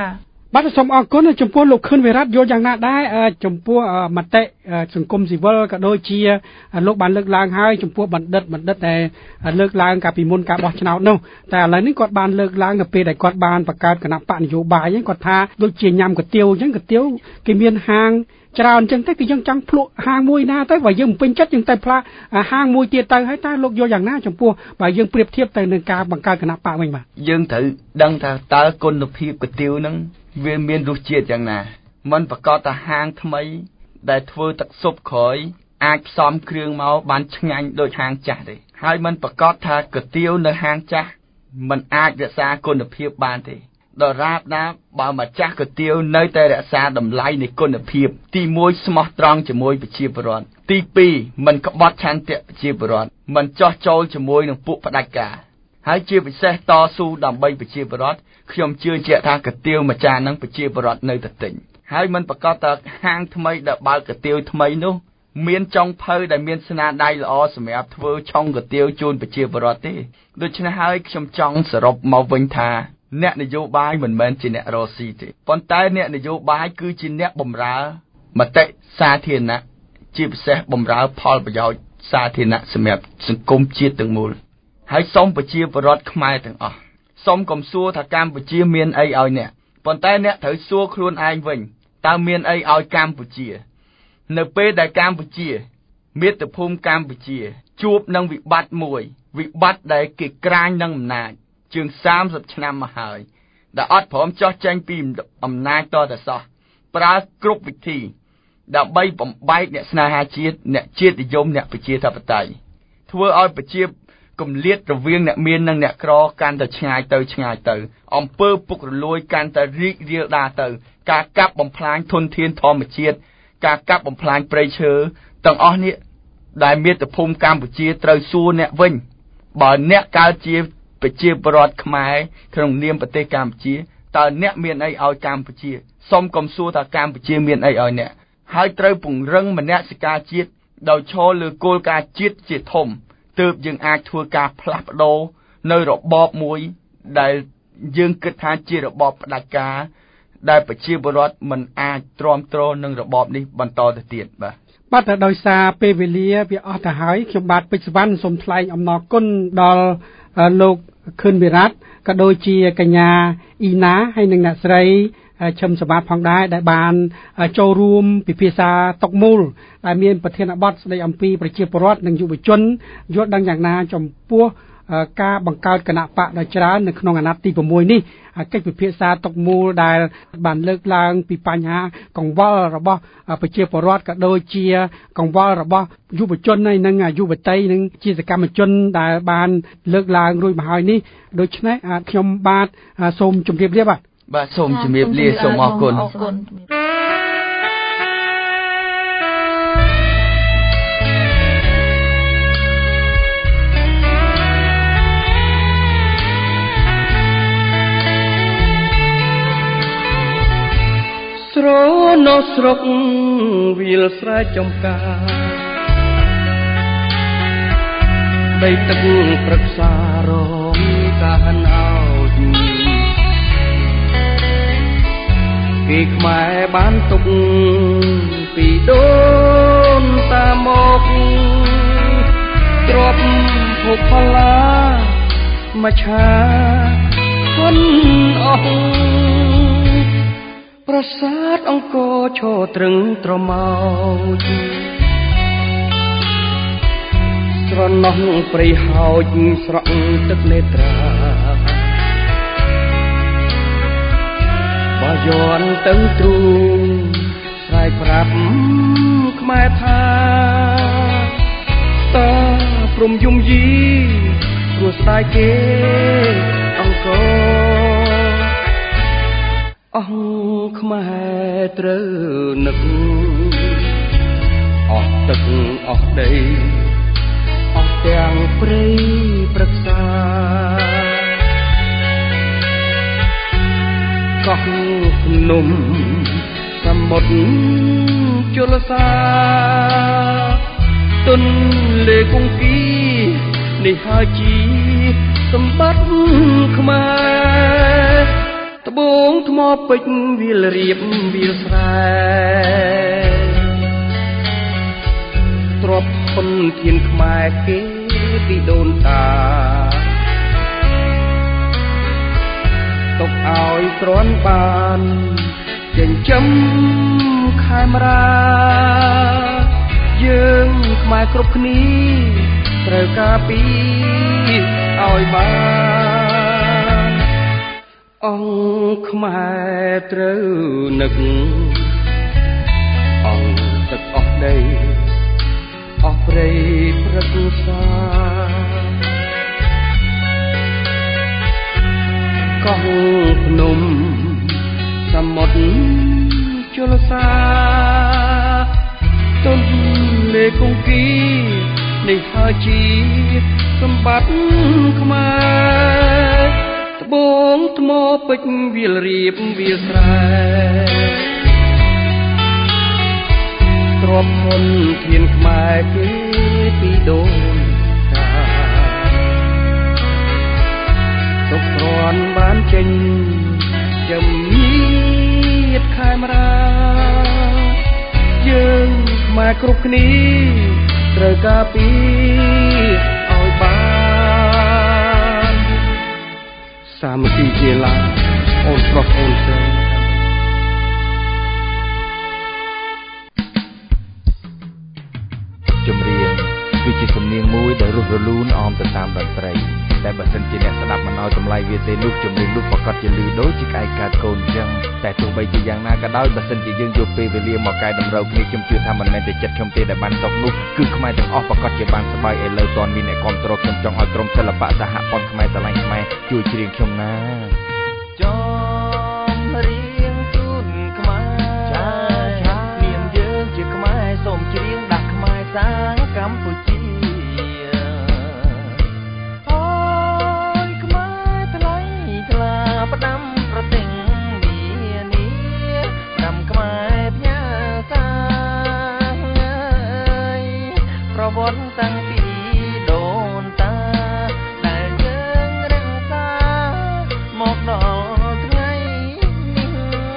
បាទសូមអរគុណចំពោះលោកខឿនវិរៈយល់យ៉ាងណាដែរចំពោះមតិសង្គមស៊ីវិលក៏ដូចជាលោកបានលើកឡើងហើយចំពោះបណ្ឌិតបណ្ឌិតដែលលើកឡើងកាលពីមុនការបោះឆ្នោតនោះតែឥឡូវនេះគាត់បានលើកឡើងនៅពេលដែលគាត់បានបង្កើតគណៈបកនយោបាយហ្នឹងគាត់ថាដូចជាញ៉ាំកាទៀវអញ្ចឹងកាទៀវគេមានហាងច្រើនអញ្ចឹងទៅគឺយើងចង់ភ្លក់ហាងមួយណាទៅបើយើងមិនពេញចិត្តយើងទៅផ្លាហាងមួយទៀតទៅហើយតើលោកយល់យ៉ាងណាចំពោះបើយើងប្រៀបធៀបទៅនឹងការបង្កើតគណៈបកវិញបាទយើងត្រូវដឹងថាតើគុណភាពកាទៀវហ្នឹងវាមានរសជាតិយ៉ាងណាมันប្រកាសថាហាងថ្មីដែលធ្វើទឹកស៊ុបក្រោយអាចផ្សំគ្រឿងមកបានឆ្ងាញ់ដូចហាងចាស់ទេហើយมันប្រកាសថាកាទៀវនៅហាងចាស់มันអាចរក្សាគុណភាពបានទេដរាបណាបើម្ចាស់កាទៀវនៅតែរក្សាតម្លៃនៃគុណភាពទីមួយស្មោះត្រង់ជាមួយប្រជាពលរដ្ឋទីពីរមិនក្បត់ឆន្ទៈប្រជាពលរដ្ឋមិនចោះចូលជាមួយនឹងពួកផ្ដាច់ការហើយជាពិសេសតស៊ូដើម្បីប្រជាពលរដ្ឋខ្ញុំជឿជាក់ថាកាទៀវម្ចាស់នឹងប្រជាពលរដ្ឋនៅតែទិញហើយមិនប្រកាសថាហាងថ្មីដែលបើកកាទៀវថ្មីនោះមានចុងភៅដែលមានស្នាដៃល្អសម្រាប់ធ្វើឆុងកាទៀវជូនប្រជាពលរដ្ឋទេដូច្នេះហើយខ្ញុំចង់សរុបមកវិញថាអ្នកនយោបាយមិនមែនជាអ្នករកស៊ីទេប៉ុន្តែអ្នកនយោបាយគឺជាអ្នកបម្រើមតិសាធារណៈជាពិសេសបម្រើផលប្រយោជន៍សាធារណៈសម្រាប់សង្គមជាតិទាំងមូលហើយសូមប្រជាពលរដ្ឋខ្មែរទាំងអស់សូមកុំសួរថាកម្ពុជាមានអីឲ្យអ្នកប៉ុន្តែអ្នកត្រូវសួរខ្លួនឯងវិញតើមានអីឲ្យកម្ពុជានៅពេលដែលកម្ពុជាមាតុភូមិកម្ពុជាជួបនឹងវិបត្តិមួយវិបត្តិដែលគេក្រាញនឹងអំណាចជាងសាមសិបឆ្នាំមកហើយដែលអត់ព្រមចោះចេញពីអំណាចតតែសោះប្រើគ្រប់វិធីដើម្បីបំបែកអ្នកស្នេហាជាតិអ្នកជាតិនិយមអ្នកប្រជាធិបតេយ្យធ្វើឲ្យប្រជាគម្លាតរវាងអ្នកមាននិងអ្នកក្រកាន់តែឆ្ងាយទៅឆ្ងាយទៅអំពើពុករលួយកាន់តែរីករាលដាលទៅការកាប់បំផ្លាញធនធានធម្មជាតិការកាប់បំផ្លាញព្រៃឈើទាំងអស់នេះដែលមាតុភូមិកម្ពុជាត្រូវសួរអ្នកវិញបើអ្នកកើតជាប្រជាពលរដ្ឋខ្មែរក្នុងនាមប្រទេសកម្ពុជាតើអ្នកមានអីឲ្យកម្ពុជាសូមកុំសួរថាកម្ពុជាមានអីឲ្យអ្នកហើយត្រូវពង្រឹងមនសិការជាតិដោយឈរលើគោលការណ៍ជាតិជាធំទើបយើងអាចធ្វើការផ្លាស់ប្ដូរនៅរបបមួយដែលយើងគិតថាជារបបផ្ដាច់ការដែលប្រជាពលរដ្ឋមិនអាចទ្រាំទ្រនឹងរបបនេះបន្តទៅទៀតបាទបាទតែដោយសារពេលវេលាវាអស់ទៅហើយខ្ញុំបាទពេជ្រសវណ្ណសូមថ្លែងអំណរគុណដល់លោកខឿនវិរៈក៏ដូចជាកញ្ញាអ៊ីណាហើយនិងអ្នកស្រីឈឹមសវ៉ាតផងដែរដែលបានចូលរួមពិភាក្សាតុកមូលដែលមានប្រធានបទស្ដីអំពីប្រជាពលរដ្ឋនិងយុវជនយល់ដឹងយ៉ាងណាចំពោះការបង្កើតគណៈបកដ៏ច្រើននៅក្នុងអាណត្តិទី៦នេះកិច្ចពិភាក្សាតុកមូលដែលបានលើកឡើងពីបញ្ហាកង្វល់របស់ប្រជាពលរដ្ឋក៏ដូចជាកង្វល់របស់យុវជននិងយុវតីនិងជាសកម្មជនដែលបានលើកឡើងរួចមកហើយនេះដូច្នេះខ្ញុំបាទសូមជម្រាបលាបាទបាទសូមជម្រាបលាសូមអរគុណស្រណោស្រុកវាលស្រែចំការដីទឹកព្រឹក្សារងកាហិនអោចគេខ្មែរបានទុកពីដូនតាមកទ្របភពផល្លាមច្ឆាធនអស់ប្រាសាទអង្គរឈរត្រឹងត្រមោចស្រណោះព្រៃហោចស្រក់ទឹកនេត្រាបើយន់ទៅទ្រូងស្រែកប្រាប់ខ្មែរថាតើព្រំយំយីព្រោះស្ដាយគេអង្គរអង្គខ្មែរត្រូវនឹកអស់ទឹកអស់ដីអស់ទាំងព្រៃព្រឹក្សាកោះភ្នំសមុទ្រជលសាទុនលេគង្គីនេះហើយជាសម្បត្តិខ្មែរត្បូងថ្មពេជ្រវាលរៀបវាលស្រែទ្រព្យធនធានខ្មែរគេពីដូនតាទុកឲ្យគ្រាន់បានចិញ្ចឹមខែមរាយើងខ្មែរគ្រប់គ្នាត្រូវការពីឲ្យបានអង្គខ្មែរត្រូវនឹកអង្គទឹកអស់ដីអស់ព្រៃព្រឹក្សាកោះភ្នំសមុទ្រជលសាទុនលេគង្គីនេះហើយជាសម្បត្តិខ្មែរត្បូងថ្មពេជ្រវាលរៀបវាលស្រែទ្រព្យធនធានខ្មែរគេពីដូនតាទុកគ្រាន់បានចេញចំញាតខែមរាយើងខ្មែរគ្រប់គ្នាត្រូវការពីឲ្យបានសាមគ្គីជាឡាអូនប្រុសអូនស្រីចម្រៀងគឺជាសំនៀងមួយដែលរស់រលូនអមទៅតាមតន្ត្រីតែបើសិនជាអ្នកស្ដាប់មិនឲ្យតម្លៃវាទេនោះចម្រៀងនោះប្រកាសជាឮដូចជាក្អែកកើតកូនអញ្ចឹងតែទោះបីជាយ៉ាងណាក៏ដោយបើសិនជាយើងយកពេលវេលាមកកែតម្រូវគ្នាខ្ញុំជឿថាមិនមែនតែចិត្តខ្ញុំទេដែលបានសុខនោះគឺខ្មែរទាំងអស់ប្រកាសជាបានសប្បាយឥឡូវតនមានអ្នកគាំទ្រខ្ញុំចង់ឲ្យក្រុមសិល្បៈសហព័ន្ធខ្មែរស្រឡាញ់ខ្មែរជួយច្រៀងខ្ញុំណាចំរៀងជូនខ្មែរចាចានាមយើងជាខ្មែរសូមច្រៀងដាក់ខ្មែរសាងកម្ពុជាផ្ដាំប្រទេសនានាដាំខ្មែរផ្ញើសារប្រវត្តិតាំងពីដូនតាដែលយើងរក្សាមកដល់ថ្ងៃនេះ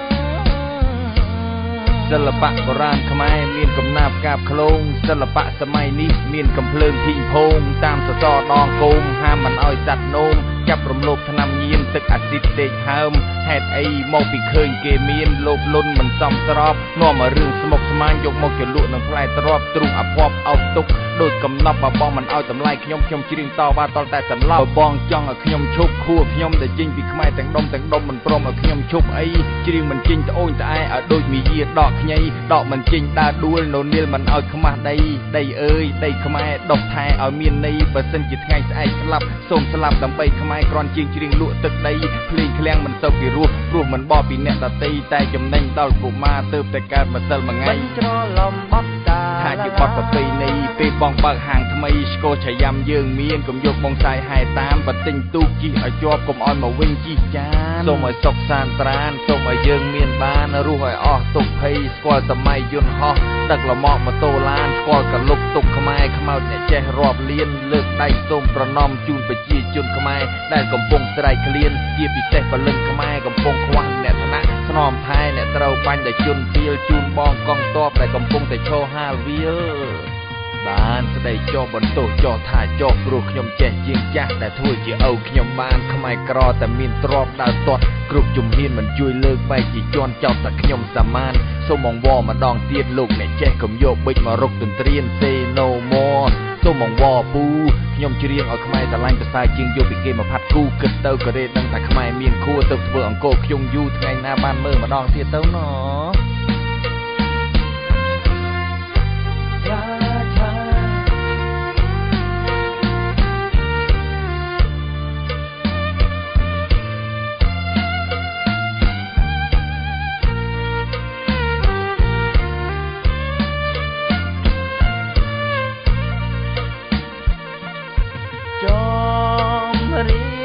សិល្បៈបុរាណខ្មែរមានកំណាព្យកាបឃ្លោងសិល្បៈសម័យនេះមានកំភ្លើងភីងភងតាមសសរដងគោមហាមមិនឲ្យសត្វនោមចាប់រំលោភថ្នាំញៀនទឹកអាស៊ីតដេកហើមហេតុអីមកពីឃើញគេមានលោភលន់មិនសមស្របនាំឲ្យរឿងស្មុគស្មាញយកមកចលក់នឹងផ្លែទ្របទ្រុងអភ័ព្វអោបទុកដូចកំណប់បបងមិនឲ្យតម្លៃខ្ញុំខ្ញុំច្រៀងតវ៉ាតលតែសន្លប់បងចង់ឲ្យខ្ញុំឈប់ខួរខ្ញុំដែលចេញពីខ្មែរទាំងដុំទាំងដុំមិនព្រមឲ្យខ្ញុំឈប់អីច្រៀងមិនចេញត្អូញត្អែឲ្យដូចមាយាដកខ្ញីដកមិនចេញដើរដួលនៅនីលមិនឲ្យខ្មាស់ដីដីអើយដីខ្មែរដុសថែឲ្យមានន័យបើសិនជាថ្ងៃស្អែកស្លាប់សូមស្លាប់ដើម្បីខ្មែរគ្រាន់ជាងច្រៀងលក់ទឹកដីភ្លេងឃ្លាំងមិនទៅពីរស់ព្រោះមិនបោពីអ្នកដតីតែចំណេញដល់កុមារទៅតែកើតម្សិលមួយថ្ងៃមិនច្រឡំបត់តាថាជាបត់ប្រពៃណីពេលបងបើកហាងថ្មីស្គរឆាយ៉ាំយើងមានកុំយកបងសាយហែតាមបើទិញទូកជិះឲ្យជាប់កុំឲ្យមកវិញជិះចានសូមឲ្យសុខសាន្តត្រានសូមឲ្យយើងមានបានរស់ឲ្យអស់ទុក្ខភ័យស្គាល់សម័យយន្តហោះដឹកលមកម៉ូតូឡានស្គាល់កលុកទុកខ្មែរខ្មោចអ្នកចេះរាប់លានលើកដៃសូមប្រណម្យជូនប្រជាជនខ្មែរដែលកំពុងស្រែកឃ្លានជាពិសេសពលិនខ្មែរកំពុងខ្វះអ្នកថ្នាក់ស្នំថែអ្នកត្រូវបាញ់តែជន់ភៀលជូនបងកងទ័ពដែលកំពុងតែឈរហាលវាលបានស្ដីចោះបន្ទោសចោះថាចោះព្រោះខ្ញុំចេះជាងចាស់ដែលធ្វើជាឪខ្ញុំបានខ្មែរក្រតែមានទ្រព្យដើរទាត់គ្រប់ជំហានមិនជួយលើកបែកជាជន់ចោតតែខ្ញុំសាមានសូមអង្វរម្ដងទៀតលោកអ្នកចេះកុំយកបិចមករកទន្ទ្រាន Say no more សូមអង្វរពូខ្ញុំច្រៀងឲ្យខ្មែរស្រឡាញ់ប្រសើរជាងយកពីគេមកផាត់គូគិតទៅក៏រេដឹងថាខ្មែរមានខួរទៅធ្វើអង្គរខ្ញុំយូរថ្ងៃណាបានមើលម្ដងទៀតទៅណោះ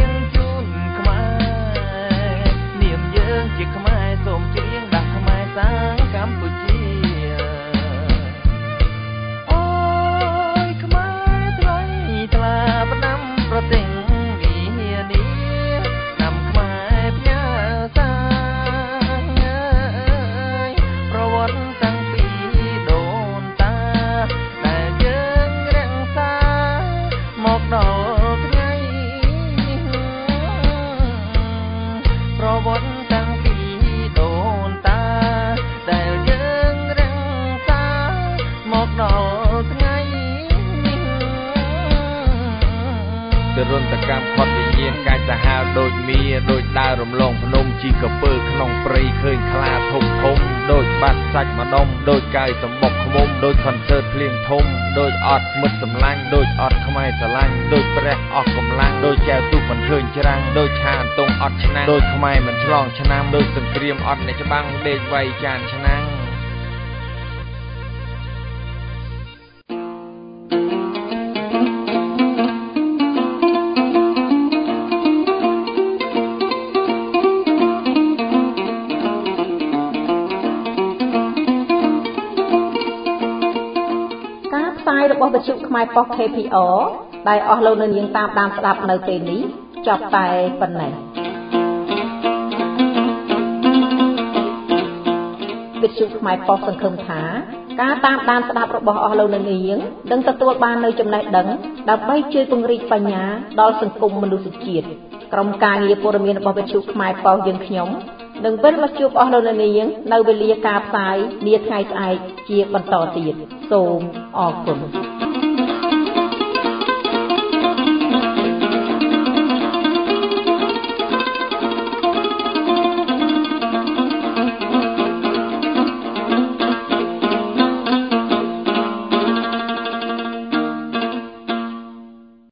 សាទរន្តកម្មផុតវិញ្ញាណកាយសាហាវដូចមាដូចដើររំលងភ្នំជីកពើក្នុងព្រៃឃើញខ្លាធំធំដូចបាត់សាច់ម្ដុំដូចកាយសម្បុកខ្មុំដូចខុនសឺតភ្លៀងធំដូចអត់មិត្តសម្លាញ់ដូចអត់ខ្មែរស្រឡាញ់ដូចព្រះអស់កម្លាំងដូចចែវទូកមិនឃើញច្រាំងដូចឆាអន្ទង់អត់ឆ្នាំងដូចខ្មែរមិនឆ្លងឆ្នាំដូចសង្គ្រាមអត់អ្នកច្បាំងដេកវាយចានឆ្នាំងរបស់វិទ្យុខ្មែរប៉ុស ខេ ភី អារ ដែលអស់លោកនាងតាមដានស្ដាប់នៅពេលនេះចប់តែប៉ុណ្ណេះវិទ្យុខ្មែរប៉ុសសង្ឃឹមថាការតាមដានស្ដាប់របស់អស់លោកនាងនឹងទទួលបាននូវចំណេះដឹងដើម្បីជួយពង្រីកបញ្ញាដល់សង្គមមនុស្សជាតិក្រុមការងារព័ត៌មានរបស់វិទ្យុខ្មែរប៉ុសយើងខ្ញុំនឹងវិលមកជួបអស់លោកនាងនៅវេលាការផ្សាយនាថ្ងៃស្អែកជាបន្តទៀតសូមអរគុណ